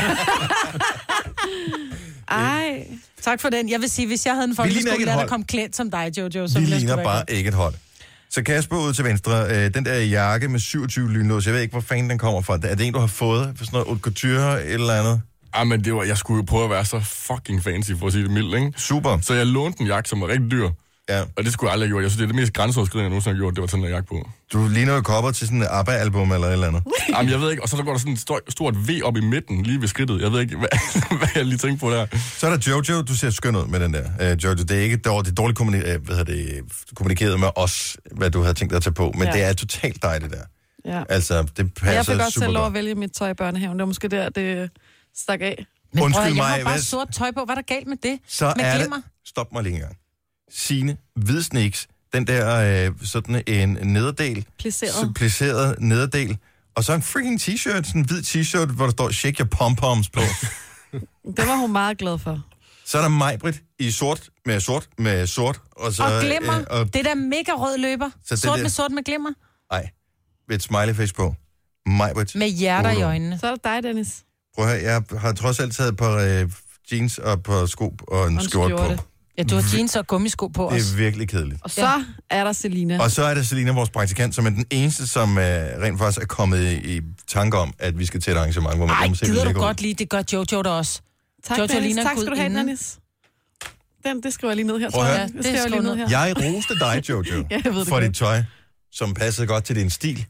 Ej. Tak for den. Jeg vil sige, hvis jeg havde en folkeskolelærer, der kom klædt som dig, Jojo, så vi ligner bare ikke et hold. Så Kasper ud til venstre. Den der jakke med 27 lynlås, jeg ved ikke, hvor fanden den kommer fra. Er det en, du har fået for sådan noget haute couture eller andet? Men jeg skulle jo prøve at være så fucking fancy, for at sige det mildt, ikke? Super. Så jeg lånte en jakke, som var rigtig dyr. Ja. Og det skulle jeg aldrig have gjort. Jeg synes, det er det mest grænseoverskridende, jeg nogensinde har gjort, det var sådan en jakke på. Du ligner jo kopper til sådan et ABBA-album eller et eller andet. Jeg ved ikke. Og så går der sådan et stort V op i midten, lige ved skridtet. Jeg ved ikke, hvad jeg lige tænkte på der. Så er der Jojo. Du ser skøn ud med den der. Jojo, det er ikke dårligt kommunikeret med os, hvad du havde tænkt dig at tage på. Men det er totalt dig, det der. Ja. Altså, det passer jeg fik også super selv lov godt. at vælge mit tøj i børnehaven. Det var måske der, det stak af. Men undskyld mig, jeg har bare sort tøj på. Hvad er der galt med det? Så med er glimmer? det... Stop mig lige en gang. Signe Hvidsnæks, den der sådan en nederdel. Plisseret nederdel. Og så en freaking t-shirt, sådan en hvid t-shirt, hvor der står shake your pom-poms på. Det var hun meget glad for. Så er der Majbrit i sort med sort. Og glimmer. Det der mega rød løber. Sort med glimmer. Nej, med et smiley face på. Majbrit. Med hjerter i øjnene. Så er det dig, Dennis. Prøv at høre, jeg har trods alt taget et par jeans og på sko og en skjorte på. Ja, du har jeans og gummisko på os. Det er virkelig kedeligt. Og så er der Selina. Og så er det Selina, vores praktikant, som er den eneste, som rent faktisk er kommet i tanke om, at vi skal til et arrangement, hvor man kan se, gider du godt lide, det gør Jojo der også. Tak, Jojo, Dennis. Tak skal du have, Dennis. Det skriver jeg lige ned her, tror jeg. Det skriver jeg lige ned her. Jeg roste dig, Jojo, for dit tøj, som passede godt til din stil.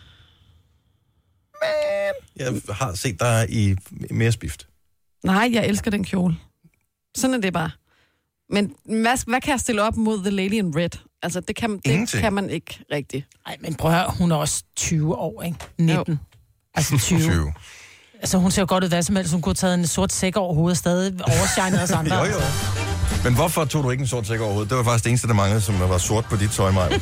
Men jeg har set dig i mere spift. Nej, jeg elsker den kjole. Sådan er det bare. Men hvad kan jeg stille op mod The Lady in Red? Altså, det kan man ikke rigtigt. Nej, men prøv at høre, hun er også 20 år, ikke? 19. Jo. Altså 20. Altså, hun ser jo godt ud, hvad som helst. Hun kunne have taget en sort sæk over hovedet, stadig overshinet os andre. Jo. Men hvorfor tog du ikke en sort sæk over hovedet? Det var faktisk det eneste, der manglede, som var sort på dit tøj, Maja.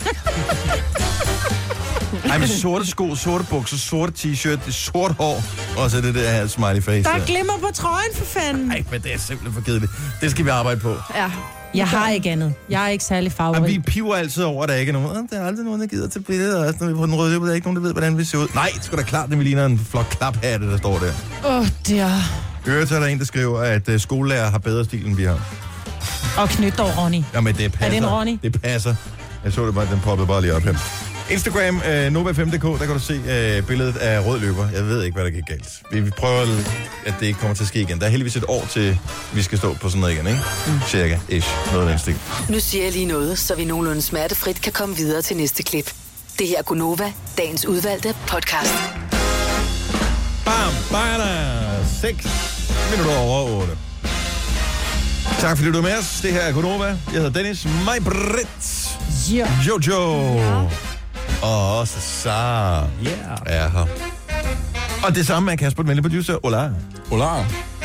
Ej, med sorte sko, sorte bukser, sorte t-shirt, sort hår, og så det der her smiley face. Der er glimmer på trøjen, for fanden. Nej, men det er simpelthen for kedeligt. Det skal vi arbejde på. Ja. Jeg har ikke andet. Jeg er ikke særlig farverig. Og vi piver altid over, at der ikke er nogen. Der er aldrig nogen, der gider til billeder. Også når vi er på den røde løb, der er ikke nogen, der ved, hvordan vi ser ud. Nej, det skal da klart, at vi ligner en flok klaphatte, der står der. Det er... Øvrigt er der en, der skriver, at skolelærer har bedre stil, end vi har. Og knyt dog, Ronny. Jamen, det passer. Er det en Ronny? Det passer. Jeg så det bare, den poppede bare lige op her. Instagram, Nova5.dk, der kan du se billedet af rød løber. Jeg ved ikke, hvad der gik galt. Vi prøver, at det ikke kommer til at ske igen. Der er heldigvis et år til, vi skal stå på sådan noget igen, ikke? Cirka, ish, noget af den stil. Nu siger jeg lige noget, så vi nogenlunde smertefrit kan komme videre til næste klip. Det her er Gunova, dagens udvalgte podcast. Bam, bada, 6 minutter over 8. Tak fordi du er med os. Det her er Gunova. Jeg hedder Dennis. Majbrit. Jojo. Og også Sara er her. Og det samme er Kasper, den venlige producer. Hola.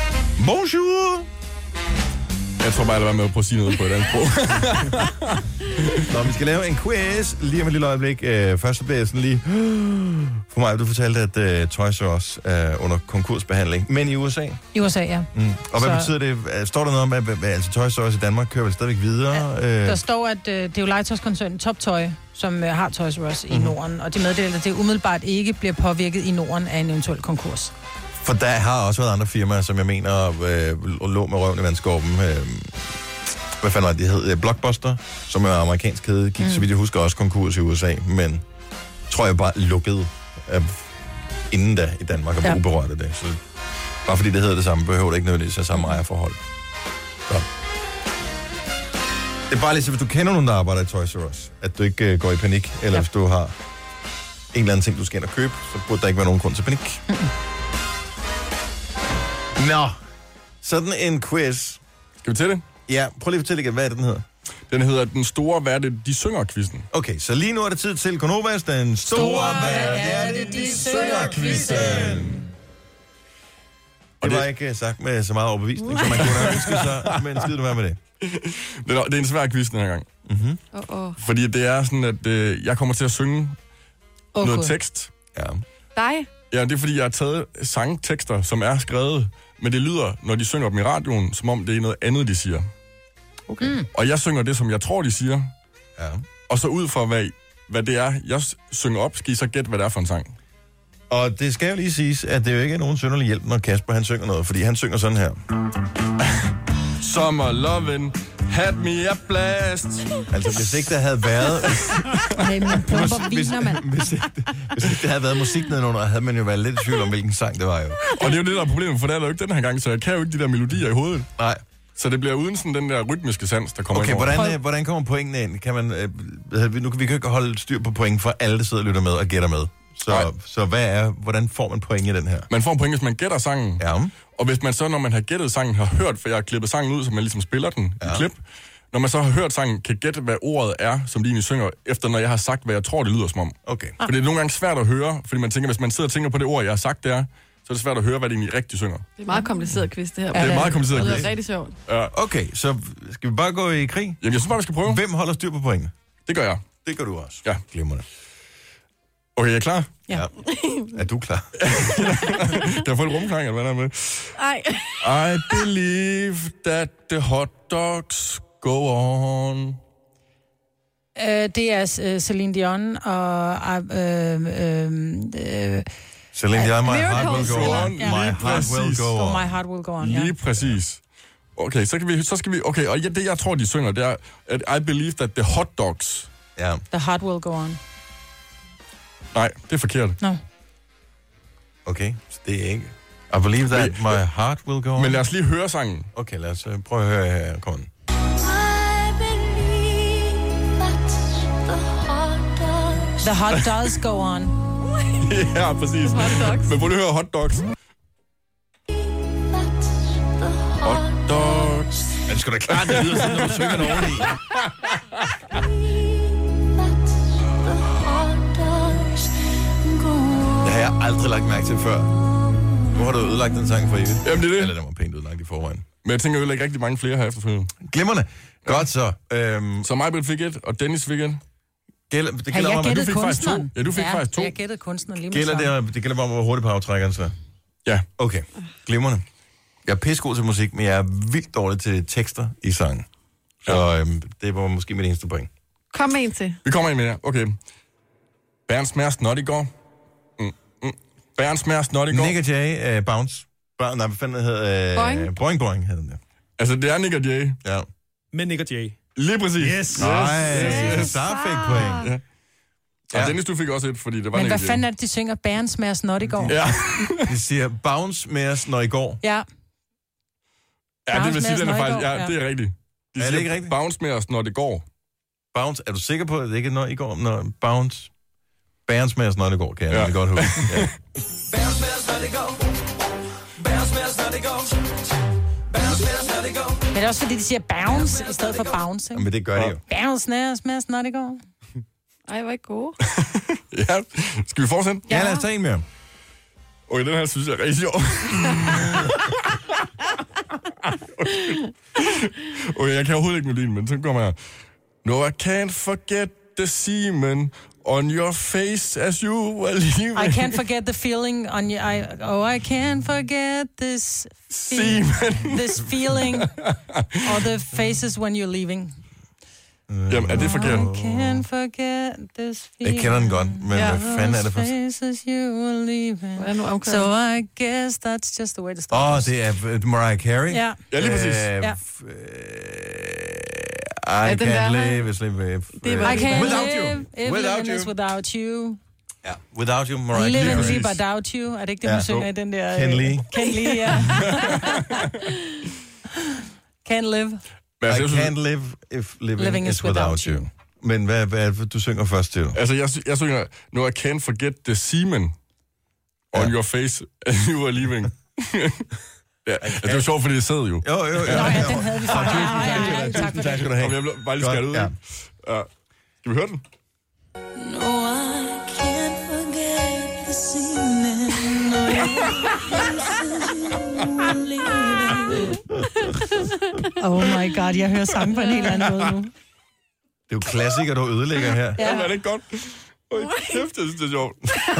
Bonjour. Jeg tror bare, jeg lader være med at prøve at sige noget på et andet sprog. Nå, vi skal lave en quiz lige om et lille øjeblik. Først så bliver jeg sådan lige... For mig, du fortalte, at Toys R Us er under konkursbehandling. Men i USA? I USA, ja. Og hvad betyder det? Står der noget om, at altså, Toys R Us i Danmark kører vel stadigvæk videre? Der står, at det er jo legetøjskoncernen Top Toy, som har Toys R Us i Norden. Og de meddeler, at det umiddelbart ikke bliver påvirket i Norden af en eventuel konkurs. For der har også været andre firmaer, som jeg mener lå med røven i vandskorben. Hvad fanden var det, hed? Blockbuster, som er amerikansk kæde, gik, så vidt jeg husker, også konkurs i USA, men tror jeg bare lukkede inden da i Danmark og var uberørt af det. Så bare fordi det hedder det samme, behøver det ikke nødvendigvis af samme ejerforhold. Så. Det er bare lige så, hvis du kender nogen, der arbejder i Toys R Us, at du ikke går i panik, eller hvis du har en eller anden ting, du skal ind og købe, så burde der ikke være nogen grund til panik. Nå, sådan en quiz. Skal vi til det? Ja, prøv lige at fortælle igen, hvad er det, den hedder? Den hedder Den Store Hvad er det, de synger-quizzen. Okay, så lige nu er det tid til Konovas, Den Store Hvad er det, de synger-quizzen. Det var ikke sagt med så meget overbevisning, som man kunne have ønsket sig, men skid du være med det. Det er en svær quiz den her gang. Fordi det er sådan, at jeg kommer til at synge noget tekst. Ja. Dig? Ja, det er fordi, jeg har taget sangtekster, som er skrevet, men det lyder, når de synger dem i radioen, som om det er noget andet, de siger. Okay. Og jeg synger det, som jeg tror, de siger. Ja. Og så ud fra, hvad det er, jeg synger op, skal I så gætte, hvad det er for en sang. Og det skal jo lige siges, at det jo ikke er nogen synderlig hjælp, når Kasper han synger noget, fordi han synger sådan her. Summer lovin', had me a blast. Altså, hvis ikke der havde været... Hvis ikke der havde været musik nedenunder, havde man jo været lidt i tvivl om, hvilken sang det var jo. Og det er jo det, der er problemet, for det er der jo ikke den her gang, så jeg kan jo ikke de der melodier i hovedet. Nej. Så det bliver uden sådan den der rytmiske sans, der kommer ind over. Okay, hvordan kommer pointene ind? Kan man, nu kan vi ikke holde styr på point for alle, der sidder og lytter med og gætter med. Så hvordan får man point i den her? Man får en point, hvis man gætter sangen. Ja. Og hvis man så, når man har gættet sangen, har hørt, for jeg har klippet sangen ud, så man ligesom spiller den i klip. Når man så har hørt sangen, kan gætte, hvad ordet er, som de egentlig synger, efter når jeg har sagt, hvad jeg tror, det lyder som om. Okay. For det er nogle gange svært at høre, fordi man tænker, hvis man sidder og tænker på det ord, jeg har sagt, det er, så er det svært at høre, hvad det egentlig rigtigt synger. Det er meget kompliceret quiz, det her. Ja, det er meget kompliceret quiz. Det er rigtig sjovt. Ja. Okay, så skal vi bare gå i krig? Jamen, jeg synes bare, vi skal prøve. Hvem holder styr på pointene? Det gør jeg. Det gør du også. Ja. Glimrende. Okay, er I klar? Ja. Er du klar? Kan jeg få et rumklang, eller hvad der er med? Ej. I believe that the hot dogs go on. Det er Celine Dion og... Celine Dion, My Heart Will Go On. Ja. My Heart Will Go On. My Heart Will Go On, ja. Lige præcis. Okay, så skal vi... Okay, og det, jeg tror, de synger, det er, at I believe that the hot dogs... Ja. The Heart Will Go On. Nej, det er forkert. No. Okay, så det er ikke... I believe that my heart will go on. Men lad os lige høre sangen. Okay, lad os prøve at høre her. Kom on. The hot dogs go on. Ja, præcis. Men prøv at høre hot dogs. Hot dogs. Men det skal da klart, det lyder sådan, når du synger den oveni. Det har jeg aldrig lagt mærke til før. Nu har du ødelagt den sang for evigt. Jamen, det er det. Eller den var pænt ødelagt i forvejen. Men jeg tænker jo ikke rigtig mange flere her efterfølgende. Glimrende. Godt så. Så Majbrit fik et, og Dennis fik et. Jeg gættede kunstneren. Ja, du fik faktisk 2. Jeg gættede kunstneren lige med det gælder bare om, hvor hurtigt på aftrækkeren så. Ja. Okay, glimrende. Jeg er pissegod til musik, men jeg er vildt dårlig til tekster i sangen. Så det var måske mit eneste point. Kom med en til. Vi kommer ind med det. Okay. Bæren smager snot i går. Bæren smager snot i går. Nick og Jay, Bounce. Nej, hvad fanden hedder... Boing. Boing hed den der. Altså, det er Nick og Jay. Ja. Med Nick og Jay. Lige præcis. Yes. Nej, så fik point. Ja. Og Dennis, du fik også et, fordi det var Men Nick og hvad Jay. fanden er det, de synger? Bæren smager snot i går. Ja. De siger bounce med os, når i går. Ja. Ja, det vil sige, den er faktisk... Ja, det er rigtigt. De er det siger, ikke rigtigt? Bounce med os, når det går. Bounce, er du sikker på, at det ikke er når i går? Når bounce... Bounce med os, når det går, kan jeg godt huske. Ja. Men det er også fordi, de siger bounce i stedet for bounce. Men det gør de jo. Bounce med os, når det går. Ej, hvor ikke gode. Ja, skal vi fortsætte? Ja, lad os tage en mere. Okay, den her synes jeg er rigtig sjov. Okay, jeg kan overhovedet ikke melodien, men så kommer jeg. No, I can't forget the semen on your face as you were leaving. I can't forget the feeling on your... I can't forget this... this feeling or the faces when you're leaving. Jamen, er det forkert? I can't forget this feeling. Jeg kender den godt, men hvad fanden er det for... Faces you were leaving. So I guess that's just the way to start. Det er Mariah Carey? Ja. Ja, lige præcis. I can't live if I can't live if living is without you. Ja, without you, Mariah Carey. Living is without you. Er det ikke det, hun synger i den der... Ken Lee. Ken Lee, ja. Can't live. I can't live if living is without you. Men hvad du synger først til? Altså, jeg synger, no, I can't forget the semen on your face as you were leaving. Ja, det var sjovt, fordi det sad jo. Jo. Nå, ja, den havde vi faktisk. Tusind tak skal du have. Jeg blev bare lige skadet ud. Ja. Skal vi høre den? No, I can't forget the semen on Oh my god, jeg hører sange på en helt anden måde nu. Det er jo klassikere, du ødelægger her. Ja, er det ikke godt? Oj, kæft, jeg synes, det er sjovt.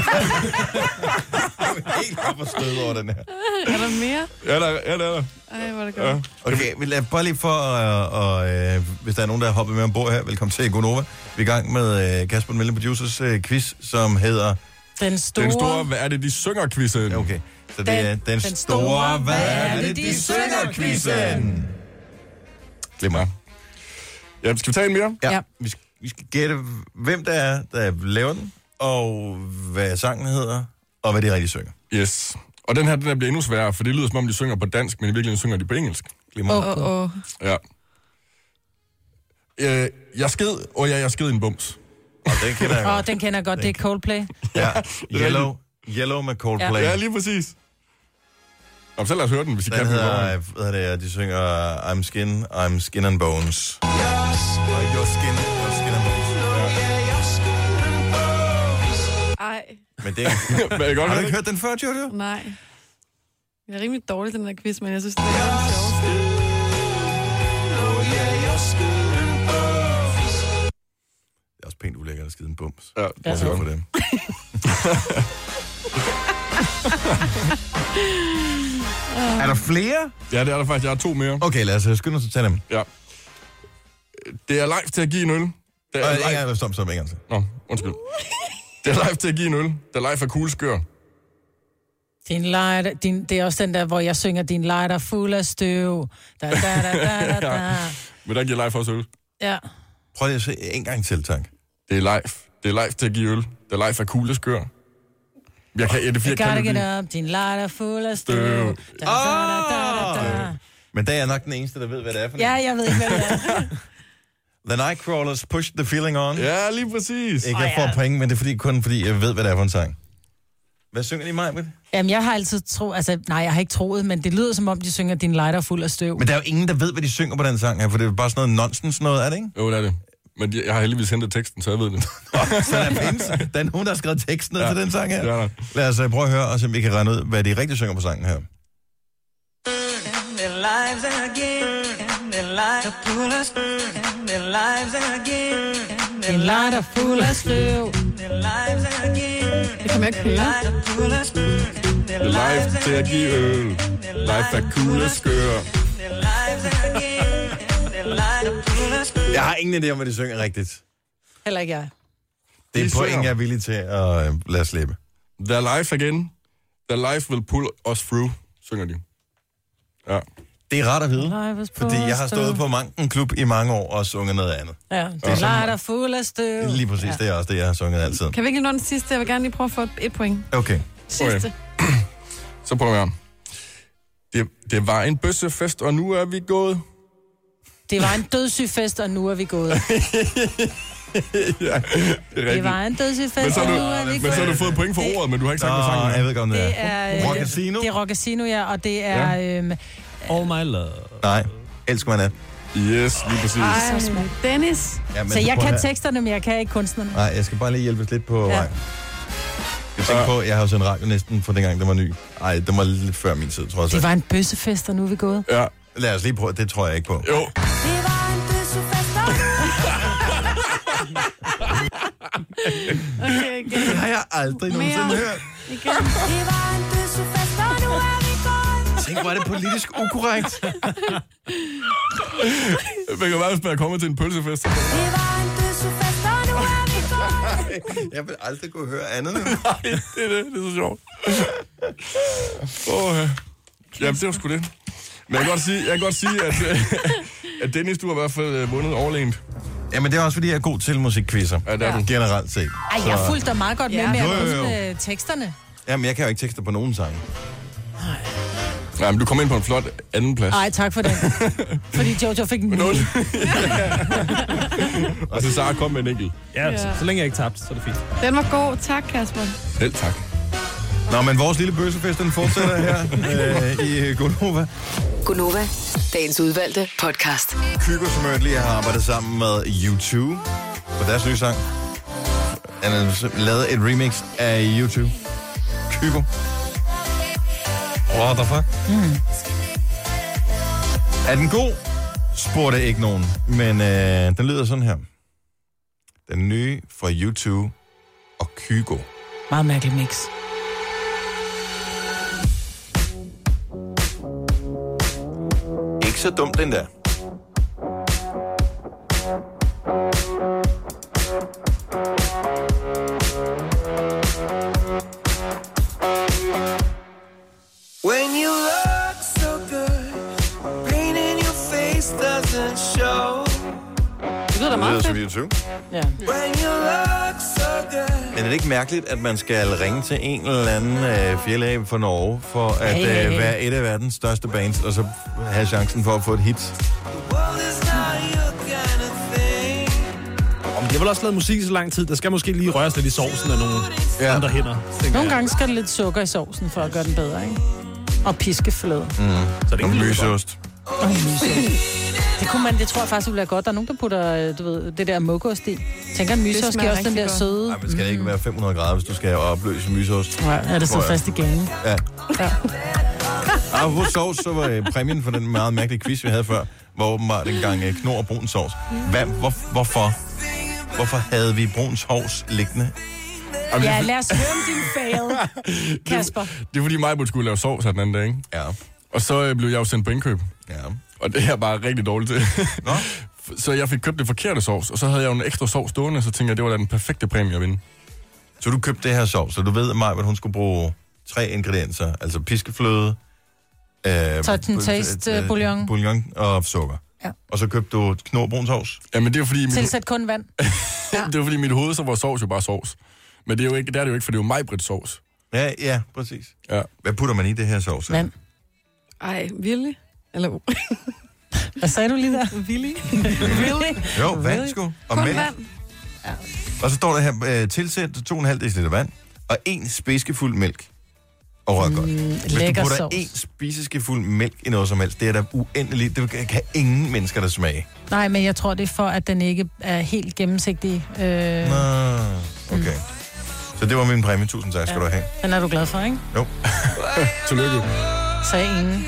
Jeg er helt forstået over den her. Er der mere? Ja, der er. Ej, hvor er det godt. Ja. Okay, vi lader bare lige for, hvis der er nogen, der har hoppet med ombord her, velkommen til Gonova. Vi er i gang med Kasper Melle Producers quiz, som hedder... Den store... Hvad er det, de synger-quizzen? Okay, så det er den store... Hvad er det, de synger-quizzen? Glemmer. Ja, skal vi tage en mere? Ja. Vi skal gætte, hvem der laver den, og hvad sangen hedder, og hvad de rigtig synger. Yes. Og den her bliver endnu sværere, for det lyder som om, de synger på dansk, men i virkeligheden synger de på engelsk. Ja. Jeg sked en bums. Og den kender jeg godt. Den kender jeg godt. Det er Coldplay. Ja, Yellow med Coldplay. Ja, lige præcis. Og så lad os høre den, hvis I den kan. Den hedder, de synger I'm skin and bones. Your skin and bones. Ej. Men det er... Har du ikke hørt den før, Jojo? Nej. Jeg er rimelig dårlig, den der quiz, men jeg synes, det er sjovt. Det er også pænt ulækkert at skide en bums. Ja, det er godt for dem. Er der flere? Ja, det er der faktisk. Jeg har 2 mere. Okay, lad os skynde os at tage dem. Ja. Det er live til at give en øl. Det er live... Stop, ikke altså. Nå, undskyld. Det er live til at give en øl. Det er live af kugleskør. Det er også den der, hvor jeg synger, din lighter fuld af støv. Da. Men der giver live også øl. Ja. Prøv lige at se en gang til, tak. Det er live. Det er live til at give øl. Det er live af kugleskør. Jeg kan det You gotta get up, din lighter fuld af støv. Da. Men der er nok den eneste, der ved, hvad det er for noget. Ja, jeg ved ikke, hvad det er. The Nightcrawlers, Push the Feeling On. Ja, lige præcis. Ikke jeg får point, men det er kun fordi, jeg ved, hvad det er for en sang. Hvad synger de mig med? Jamen, jeg har altid troet... Altså, nej, jeg har ikke troet, men det lyder som om, de synger din lighter fuld af støv. Men der er jo ingen, der ved, hvad de synger på den sang her, for det er bare sådan noget nonsens noget, er det ikke? Jo, det er det. Men jeg har heldigvis hentet teksten, så jeg ved det. Så der er nogen, der har skrevet teksten ned til den sang her. Ja. Lad os prøve at høre, og se om vi kan regne ud, hvad de rigtig synger på sangen her. En lighter fuld af støv. Det kan man ikke høre. Live til at give øl. Live af kugleskør. Jeg har ingen idé om, hvad de synger rigtigt. Heller ikke jeg. Det er et point, jeg er villig til at lade slippe. The life again. The life will pull us through, synger de. Ja. Det er rart at vide, fordi jeg har stået på Manken Klub i mange år og sunget noget andet. Ja, det lighter fuld af støv. Lige præcis, det er også det, jeg har sunget altid. Kan vi ikke lige nå den sidste? Jeg vil gerne lige prøve at få et point. Okay. Sidste. Okay. Så prøver jeg. Det var en bøssefest, og nu er vi gået. Det var en dødssyfest, og nu er vi gået. Ja, det var en dødssyfest, og nu er vi gået. Men så har du fået point for ordet, men du har ikke sagt, hvad sangen er. Jeg ved ikke, om det er. Rock Casino? Det er Rock Casino, ja, og det er... All My Love. Nej, elsker man det. Yes, lige præcis. Ej, Dennis. Ja, så jeg kan teksterne, men jeg kan ikke kunstnerne. Nej, jeg skal bare lige hjælpes lidt på vej. Jeg tænker på, jeg har jo sendt radio næsten for dengang, den var ny. Ej, det var lidt før min tid, tror jeg. Det var en bøssefest, og nu er vi gået. Ja. Lad os lige prøve, det tror jeg ikke på. Jo. Det var en bøssefest, og nu er vi gået. Okay, Det har jeg aldrig nogensinde hørt. Igen. Tænk, hvor er det politisk ukorrekt. Man kan bare spille komme til en pølsefest. Jeg vil aldrig kunne høre andet. Nej, det er så sjovt. Jamen, det var sgu det. Men jeg kan godt sige, at Dennis, du har i hvert fald vundet overlegent. Jamen, det er også, fordi jeg er god til musikquizzer. Ja, det er du. Generelt set. Ej, jeg fulgte dig meget godt med at Jo. huske teksterne. Jamen, jeg kan jo ikke tekste på nogen sange. Nej, men du kom ind på en flot anden plads. Ej, tak for det. Fordi Jojo fik en Og så Sara kom med en enkelt. Ja, så længe jeg ikke tabte, så er det fint. Den var god. Tak, Kasper. Selv tak. Nå, men vores lille bøssefest, den fortsætter her i Gonova. Gonova, dagens udvalgte podcast. Kygo, som jeg lige har arbejdet sammen med U2 på deres nye sang. Han har lavet et remix af U2. Kygo. What the fuck? Er den god? Spurgte ikke nogen. Men den lyder sådan her. Den nye fra U2 og Kygo. Meget mærkelig mix. Ikke så dumt, den der. When you look so good, pain in your face doesn't show. Det lyder da meget fedt. Det lyder som U2. Ja. When you look so good. Men er det ikke mærkeligt, at man skal ringe til en eller anden fjellæb fra Norge, for at Hey. være et af verdens største bands, og så have chancen for at få et hit? World is not your kind of thing. Om de har vel også lavet musik i så lang tid. Der skal måske lige røres lidt i sovsen af nogle andre hænder. Nogle gange skal der lidt sukker i sovsen, for at gøre den bedre, ikke? Og piskefløde. Så det er Og ikke myseost. Og myseost. Det tror jeg faktisk ville være godt. Der er nogen, der putter, du ved, det der muggost i. Tænker en myseost giver også den der søde. Nej, men skal det ikke være 500 grader, hvis du skal opløse myseost? Ja, er det så fast i ganen? Ja. Ja. Og på sovs, så var præmien for den meget mærkelige quiz, vi havde før, var åbenbart engang knor og brun sovs. Hvorfor havde vi brun sovs liggende? Ja, lad os høre om din fail, Kasper. Det er fordi mig skulle lave sovs her den anden dag, ikke? Ja. Og så blev jeg jo sendt på indkøb. Ja. Og det er jeg bare rigtig dårligt til. Nå? Så jeg fik købt det forkerte sovs, og så havde jeg jo en ekstra sovs stående, så tænkte jeg, det var da den perfekte præmie at vinde. Så du købte det her sovs, så du ved, at hun skulle bruge 3 ingredienser, altså piskefløde, taste bouillon. Bouillon og sukker. Ja. Og så købte du knor brun sovs. Ja, men det er fordi... Tilsæt kun vand. Det var fordi mit hoved, så var sovs jo bare sovs. Men det er jo ikke, det er det jo ikke, for det er jo Majbrit sovs. Ja, præcis. Ja. Hvad putter man i det her sovs? Vand. Ej, Willy? Eller... Hvad sagde du lige der? Willy? Jo, vand sgu. Og kun mælk. vand? Ja. Og så står der her, tilsæt 2,5 dl vand og 1 spiseskefuld mælk. Og rør godt. Hvis du putter sovs. 1 spiseskefuld mælk i noget som helst, det er da uendeligt. Det kan ingen mennesker der smage. Nej, men jeg tror, det er for, at den ikke er helt gennemsigtig. Nå, okay. Så det var min præmie. Tusind tak skal du have. Den er du glad for, ikke? Jo. Tillykke. Sagde ingen.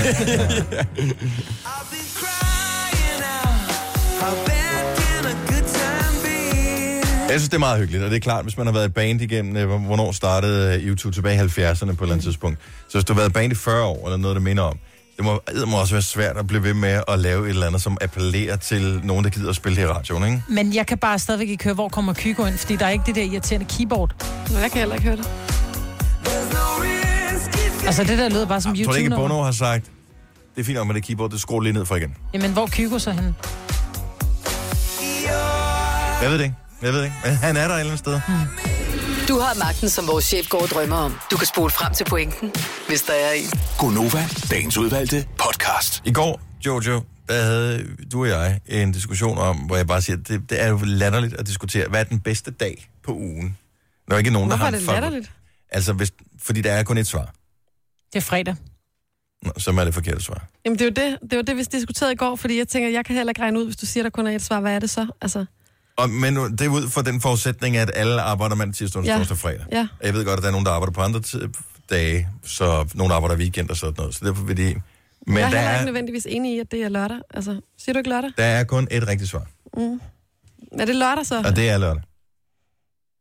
Jeg synes, det er meget hyggeligt, og det er klart, hvis man har været et band igennem, hvornår startede YouTube tilbage i 70'erne på et eller andet tidspunkt. Så hvis du har været et band i 40 år, eller noget, der minder om, det må også være svært at blive ved med at lave et eller andet, som appellerer til nogen, der gider at spille det i radioen, ikke? Men jeg kan bare stadigvæk ikke høre, hvor kommer Kygo ind, fordi der er ikke det der irriterende keyboard. Jeg kan heller ikke høre det. Altså, det der lyder bare som YouTube. Tror du ikke, Bono har sagt, det er fint nok med det keyboard, det skruer lige ned for igen? Jamen, hvor er Kygo så henne? Jeg ved det ikke. Men han er der et eller andet sted. Du har magten, som vores chef går og drømmer om. Du kan spole frem til pointen, hvis der er en. Gonova, dagens udvalgte podcast. I går, Jojo, der havde du og jeg en diskussion om, hvor jeg bare siger, det er jo latterligt at diskutere, hvad er den bedste dag på ugen? Der er ikke nogen, Hvorfor der har er det latterligt? Altså, fordi der er kun et svar. Det er fredag. Nå, som er det forkerte svar. Jamen, det er jo det, vi diskuterede i går, fordi jeg tænker, jeg kan heller ikke regne ud, hvis du siger, der kun er et svar. Hvad er det så? Altså... Men det er ud fra den forudsætning, at alle arbejder mandag, tirsdag, onsdag, torsdag og fredag. Ja. Jeg ved godt, at der er nogen, der arbejder på andre dage, så nogen arbejder weekend og sådan noget. Så derfor vil de... Men jeg er heller ikke nødvendigvis enig i, at det er lørdag. Altså, siger du ikke lørdag? Der er kun et rigtigt svar. Er det lørdag så? Og det er lørdag.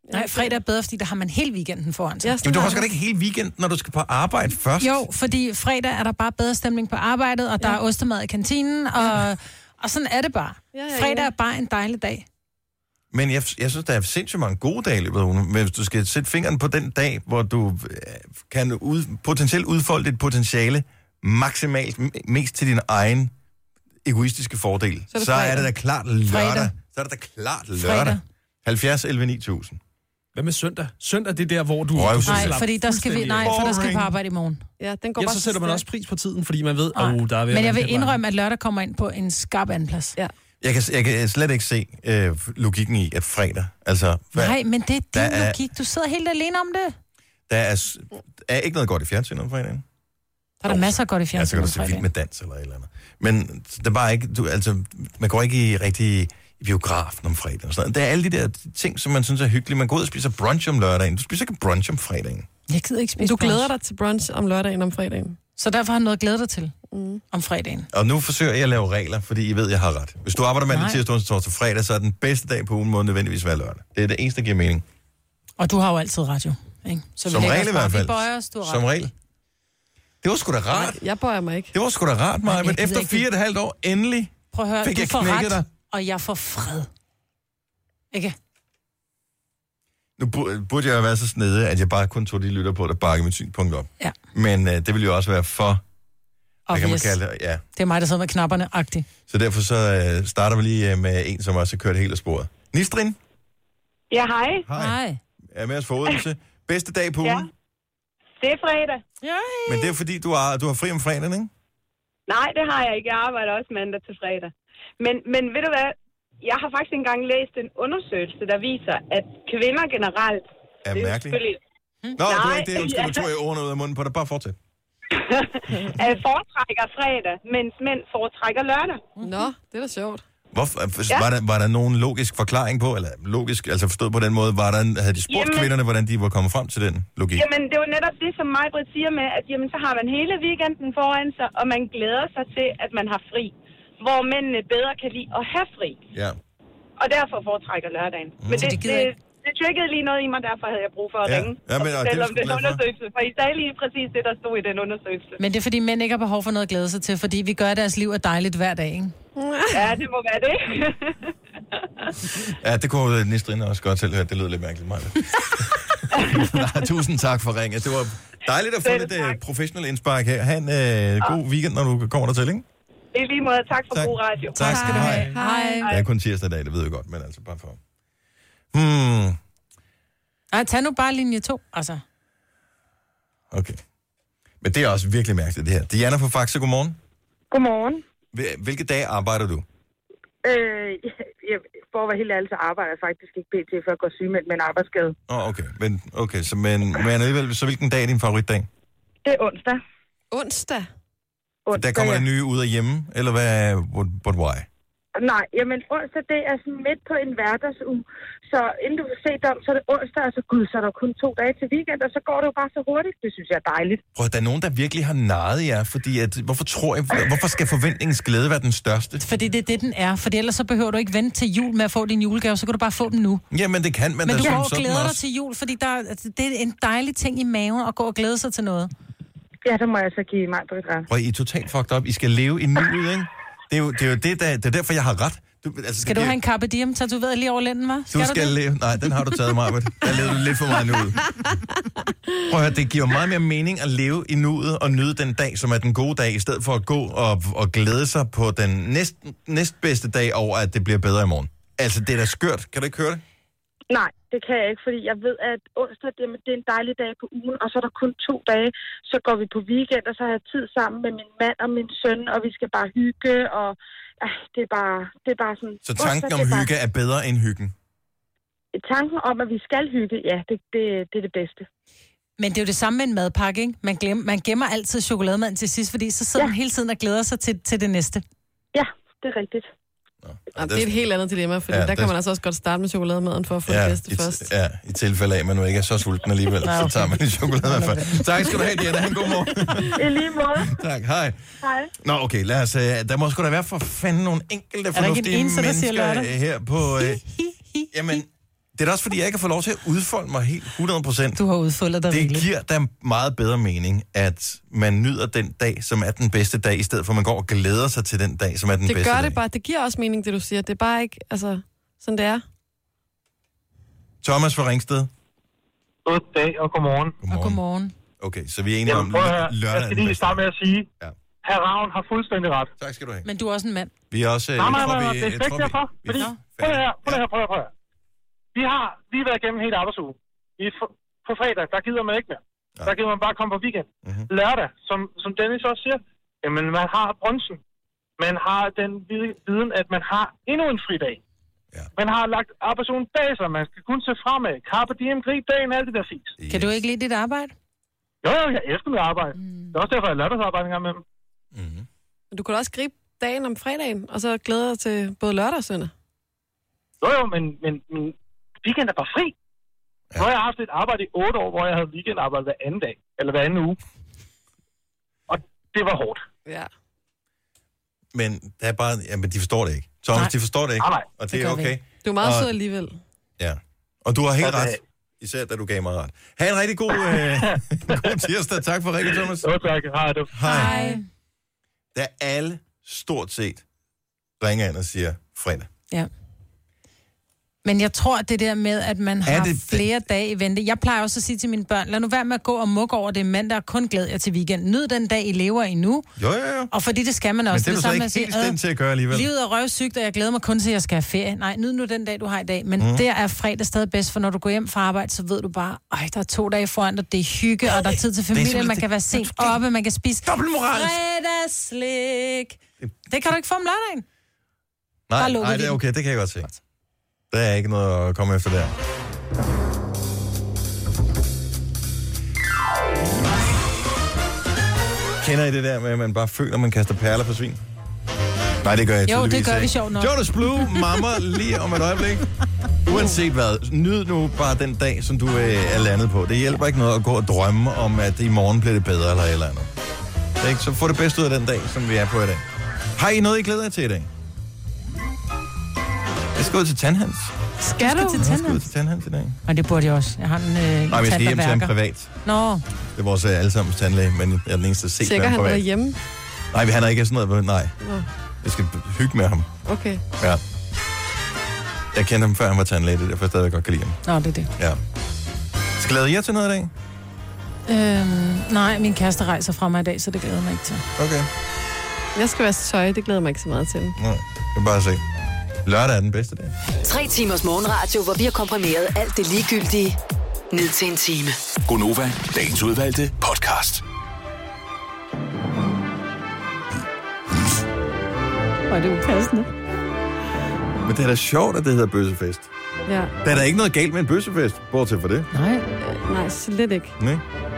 Nej, fredag er bedre, fordi der har man hele weekenden foran sig. Jamen, du har sgu da ikke hele weekenden, når du skal på arbejde først. Jo, fordi fredag er der bare bedre stemning på arbejdet, og der er ostemad i kantinen, og sådan er det bare. Fredag er bare en dejlig dag. Men jeg synes, der er sindssygt mange gode dage i løbet af ugen. Men hvis du skal sætte fingeren på den dag, hvor du kan potentielt udfolde dit potentiale maksimalt, mest til din egen egoistiske fordel, så er det da klart lørdag. Så er det da klart lørdag. 70 11 9000. Hvad med søndag? Søndag, det er der, hvor du... Nej, fordi der skal vi... Nej, for der skal vi på arbejde i morgen. Ja, den går bare så sætter man også pris på tiden, fordi man ved, der er ved. Men jeg vil indrømme, at lørdag kommer ind på en skarp andenplads. Ja. Jeg kan slet ikke se logikken i, at fredag... Altså, nej, men det er din logik. Du sidder helt alene om det. Der er ikke noget godt i fjernsynet om fredagen. Der er der masser af godt i fjernsynet. Så kan du se Vild med dans eller et eller andet. Men det er bare ikke... man går ikke i biografen om fredagen og sådan noget. Der er alle de der ting, som man synes er hyggelige. Man går ud og spiser brunch om lørdagen. Du spiser ikke brunch om fredagen. Jeg gider ikke spise du glæder dig til brunch om lørdagen om fredagen. Så derfor har jeg noget at glæde dig til om fredagen. Og nu forsøger jeg at lave regler, fordi I ved, at jeg har ret. Hvis du arbejder mandag, tirsdag, onsdag, torsdag, fredag, så er den bedste dag på ugen må nødvendigvis være lørdag. Det er det eneste, der giver mening. Og du har jo altid radio, ikke? Så som regel i hvert fald. Som regel. Det var sgu da rart. Jeg bøjer mig ikke. Det var sgu da rart, Maja, men efter 4,5 år endelig prøv at høre, fik du jeg får knækket ret, dig. Og jeg får fred. Ikke? Nu burde jeg jo være så snedig, at jeg bare kun tog de lytter på, der bakker mit synspunkt op. Ja. Men det ville jo også være for... Hvad kan man kalde det? Ja. Det er mig, der sidder med knapperne-agtigt. Så derfor så starter vi lige med en, som også har kørt helt af sporet. Nistrin? Ja, hej. Hej. Er med os for Odense. Bedste dag på ugen? Ja. Det er fredag. Yay. Men det er fordi, du har fri om fredagen, ikke? Nej, det har jeg ikke. Jeg arbejder også mandag til fredag. Men ved du hvad? Jeg har faktisk engang læst en undersøgelse, der viser, at kvinder generelt... Er mærkeligt? Nå, det var ikke det. Undskyld, du tog jeg ordene ud af munden på dig. Bare fortsæt. Foretrækker fredag, mens mænd foretrækker lørdag. Nå, det er da sjovt. Var der nogen logisk forklaring på, eller logisk, altså forstået på den måde, havde de spurgt kvinderne, hvordan de var kommet frem til den logik? Jamen, det var netop det, som Maj-Brit siger med, at jamen, så har man hele weekenden foran sig, og man glæder sig til, at man har fri. Hvor mændene bedre kan lide at have fri. Ja. Og derfor foretrækker lørdagen. Men det triggede lige noget i mig, derfor havde jeg brug for at ringe. Ja, men, og fortælle om den undersøgelse. For I sagde lige præcis det, der stod i den undersøgelse. Men det er, fordi mænd ikke har behov for noget at glæde sig til, fordi vi gør, at deres liv er dejligt hver dag, ikke? Ja, det må være det. Ja, det kunne Nistrine også godt tilhøre. Det lød lidt mærkeligt, Maja. Tusind tak for ringet. Det var dejligt at få lidt professionel indspark her. Ha' en god weekend, når du kommer der til, ikke? I lige måde. Tak for god radio. Tak skal du have. Hej. Det er kun tirsdag i dag, det ved jeg godt, men altså bare for... Ej, tag nu bare linje 2, altså. Okay. Men det er også virkelig mærkeligt, det her. Diana fra Faxe, godmorgen. Godmorgen. Hvilke dage arbejder du? For at være helt ærlig, så arbejder jeg faktisk ikke pt. For at gå syg med en arbejdsskade. Okay. Men alligevel, så hvilken dag er din favoritdag? Det er onsdag. Onsdag? Der kommer en ny ud af hjemme, eller hvad? But why? Nej, jamen onsdag, det er sådan midt på en hverdagsuge. Så inden du får set om, så er det onsdag, og så gud, så er der kun 2 dage til weekend, og så går det jo bare så hurtigt. Det synes jeg er dejligt. Prøv, der er nogen, der virkelig har narret jer, fordi hvorfor skal forventningens glæde være den største? Fordi det er det, den er. Fordi ellers så behøver du ikke vente til jul med at få din julegave, så kan du bare få dem nu. Jamen, det kan man. Men du går og glæder dig til jul, fordi det er en dejlig ting i maven at gå og glæde sig til noget. Ja, der må jeg så give mig på det. Prøv, I er totalt fucked up. I skal leve i nuet, ikke? Det er jo det er derfor, jeg har ret. Skal du have en Carpe Diem tatoveret lige over lænden, hva'? Du skal leve... Nej, den har du taget, Marbet. Der levede du lidt for meget nuet. Prøv at høre, det giver meget mere mening at leve i nuet og nyde den dag, som er den gode dag, i stedet for at gå og glæde sig på den næstbedste dag over, at det bliver bedre i morgen. Altså, det er da skørt. Kan du ikke høre det? Nej, det kan jeg ikke, fordi jeg ved, at onsdag det er en dejlig dag på ugen, og så er der kun 2 dage. Så går vi på weekend, og så har jeg tid sammen med min mand og min søn, og vi skal bare hygge, og det er bare sådan... Så tanken om hygge er bedre end hyggen? Tanken om, at vi skal hygge, ja, det er det bedste. Men det er jo det samme med en madpakke, ikke? Man gemmer altid chokolademaden til sidst, fordi så sidder man hele tiden og glæder sig til det næste. Ja, det er rigtigt. Det er et helt andet dilemma, for der kan man altså også godt starte med chokolademaden for at få det bedste først. Ja, i tilfælde af, at man nu ikke er så sulten alligevel, så tager man en chokolade først. Tak skal du have, Diana. En god morgen. I lige måde. Tak, hej. Hej. Nå, okay, lad os... Der må sgu da være for fanden nogle enkelte fornuftige mennesker her på... Jamen, Det er da også, fordi jeg ikke har fået lov til at udfolde mig helt 100%. Du har udfoldet dig Det giver da meget bedre mening, at man nyder den dag, som er den bedste dag, i stedet for at man går og glæder sig til den dag, som er den bedste dag. Det gør det bare. Det giver også mening, det du siger. Det er bare ikke, altså, sådan det er. Thomas fra Ringsted. God dag og godmorgen. Og godmorgen. Okay, så vi er enige om lørdag. Jeg skal lige starte med at sige, Hr. Ravn har fuldstændig ret. Tak skal du have. Men du er også en mand. Vi er også... Nej, det er ikke derfor. Fordi, prøv at høre. Vi har lige været igennem hele arbejdsugen. På fredag, der gider man ikke mere. Ja. Der gider man bare komme på weekend. Mm-hmm. Lørdag, som Dennis også siger, jamen man har brunchen. Man har den viden, at man har endnu en fridag. Ja. Man har lagt arbejdsugen bag sig, man skal kun se fremad. Carpe diem, grib dagen, alt det der fint. Yes. Kan du ikke lide dit arbejde? Jo, jeg elsker mit arbejde. Det er også derfor, jeg lørdagsarbejde en gang med dem. Mm-hmm. Du kan også gribe dagen om fredagen, og så glæde dig til både lørdag og søndag. Jo, men weekend er bare fri. Ja. Nu har jeg haft et arbejde i 8 år, hvor jeg havde weekendarbejde hver anden dag, eller hver anden uge. Og det var hårdt. Ja. Men det er bare, men de forstår det ikke. Thomas, de forstår det ikke. Nej. Og det er okay. Du er meget sød alligevel. Ja. Og du har helt ret. Især da du gav mig ret. Ha' en rigtig god, god tirsdag. Tak for rigtig, Thomas. Jo, tak. Hej du. Hej. Da alle stort set ringer ind og siger fredag. Ja. Men jeg tror, det der med, at man har flere dage i vente. Jeg plejer også at sige til mine børn, lad nu være med at gå og mukke over det mandag, og kun glæder jer til weekend. Nyd den dag, I lever i nu. Jo. Og fordi det skal man også. Men det er du så ikke helt stemt til at gøre alligevel. Livet er røvsygt, og jeg glæder mig kun til, at jeg skal have ferie. Nej, nyd nu den dag, du har i dag. Men der er fredag stadig bedst, for når du går hjem fra arbejde, så ved du bare, der er 2 dage foran dig, det er hygge, og der er tid til familie, man kan være sent oppe, man kan spise fredagsslik. Det kan du ikke få om lørdagen. Nej, det er okay, det kan jeg godt se. Der er ikke noget at komme efter der. Kender I det der med, at man bare føler, at man kaster perler på svin? Nej, det gør jeg tydeligvis ikke. Jo, det gør vi sjovt nok. Jonas Blue, mamma, lige om et øjeblik. Uanset hvad, nyd nu bare den dag, som du er landet på. Det hjælper ikke noget at gå og drømme om, at i morgen bliver det bedre eller et eller andet. Ikke? Så få det bedste ud af den dag, som vi er på i dag. Har I noget, I glæder jer til i dag? Jeg skal ud til Tandhans. Skal du? Jeg skal ud til Tandhans i dag. Og det burde jeg også. Jeg har en nej, vi skal hjem til en privat. Nå. Det er vores allesammens tandlæge, men jeg er den eneste, der set sikker, han er hjemme? Nej, han er ikke sådan noget. Nej. Jeg skal hygge med ham. Okay. Ja. Jeg kendte ham, før han var tandlæge. Det er derfor, jeg stadig godt kan lide ham. Nå, det er det. Ja. Skal jeg jer til noget i dag? Nej, min kæreste rejser fra mig i dag, så det glæder mig ikke til. Okay. Jeg skal være tøj, det glæder mig ikke så meget til. Nej, jeg kan bare se. Lørdag er den bedste dag. 3 timers morgenradio, hvor vi har komprimeret alt det ligegyldige ned til en time. Gonova, dagens udvalgte podcast. Hvor er det upassende. Men det er da sjovt, at det hedder bøssefest. Ja. Der er da ikke noget galt med en bøssefest, bortset for det. Nej, slet ikke. Nej.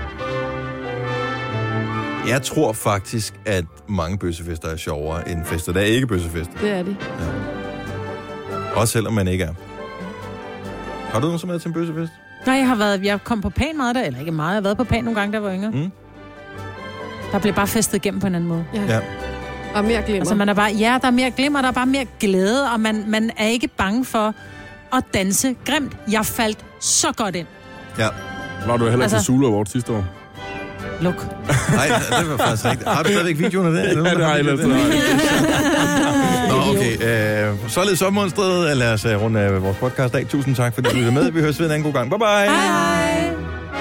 Jeg tror faktisk, at mange bøssefester er sjovere end fester, der er ikke bøssefester. Det er de. Ja. Også selvom man ikke er. Har du nogensinde været til en bøssefest? Nej, jeg kom på pæn meget der, eller ikke meget. Jeg har været på pæn nogle gange, der var yngre. Der blev bare festet igennem på en anden måde. Ja. Og mere glimmer. Altså, der er mere glimmer, der er bare mere glæde, og man er ikke bange for at danse grimt. Jeg faldt så godt ind. Ja. Var du heller ikke til Zulu Award sidste år? Luk. Nej, det var faktisk rigtigt. Har du stadigvæk videoen af det? Ja, det har jeg ellers. Nå, okay. Således opmonstret. Lad os runde af vores podcast dag. Tusind tak, fordi du lyttede med. Vi høres ved en anden god gang. Bye bye. Hej.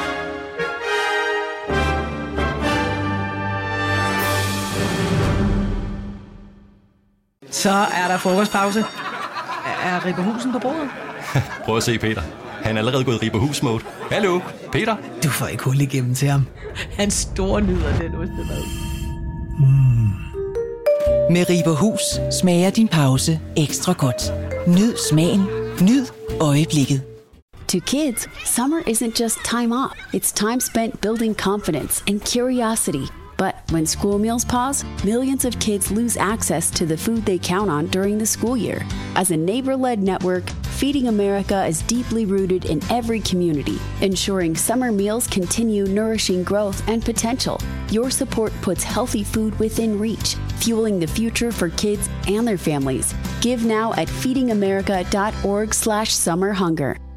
Så er der frokostpause. Er Ripper Husen på bordet? Prøv at se, Peter. Han er allerede gået Ripperhus-mode. Hallo, Peter? Du får ikke hul igennem til ham. Han store nyder den ostemad. Med Ripperhus smager din pause ekstra godt. Nyd smagen. Nyd øjeblikket. To kids, summer isn't just time off. It's time spent building confidence and curiosity. But when school meals pause, millions of kids lose access to the food they count on during the school year. As a neighbor-led network, Feeding America is deeply rooted in every community, ensuring summer meals continue nourishing growth and potential. Your support puts healthy food within reach, fueling the future for kids and their families. Give now at feedingamerica.org/summerhunger.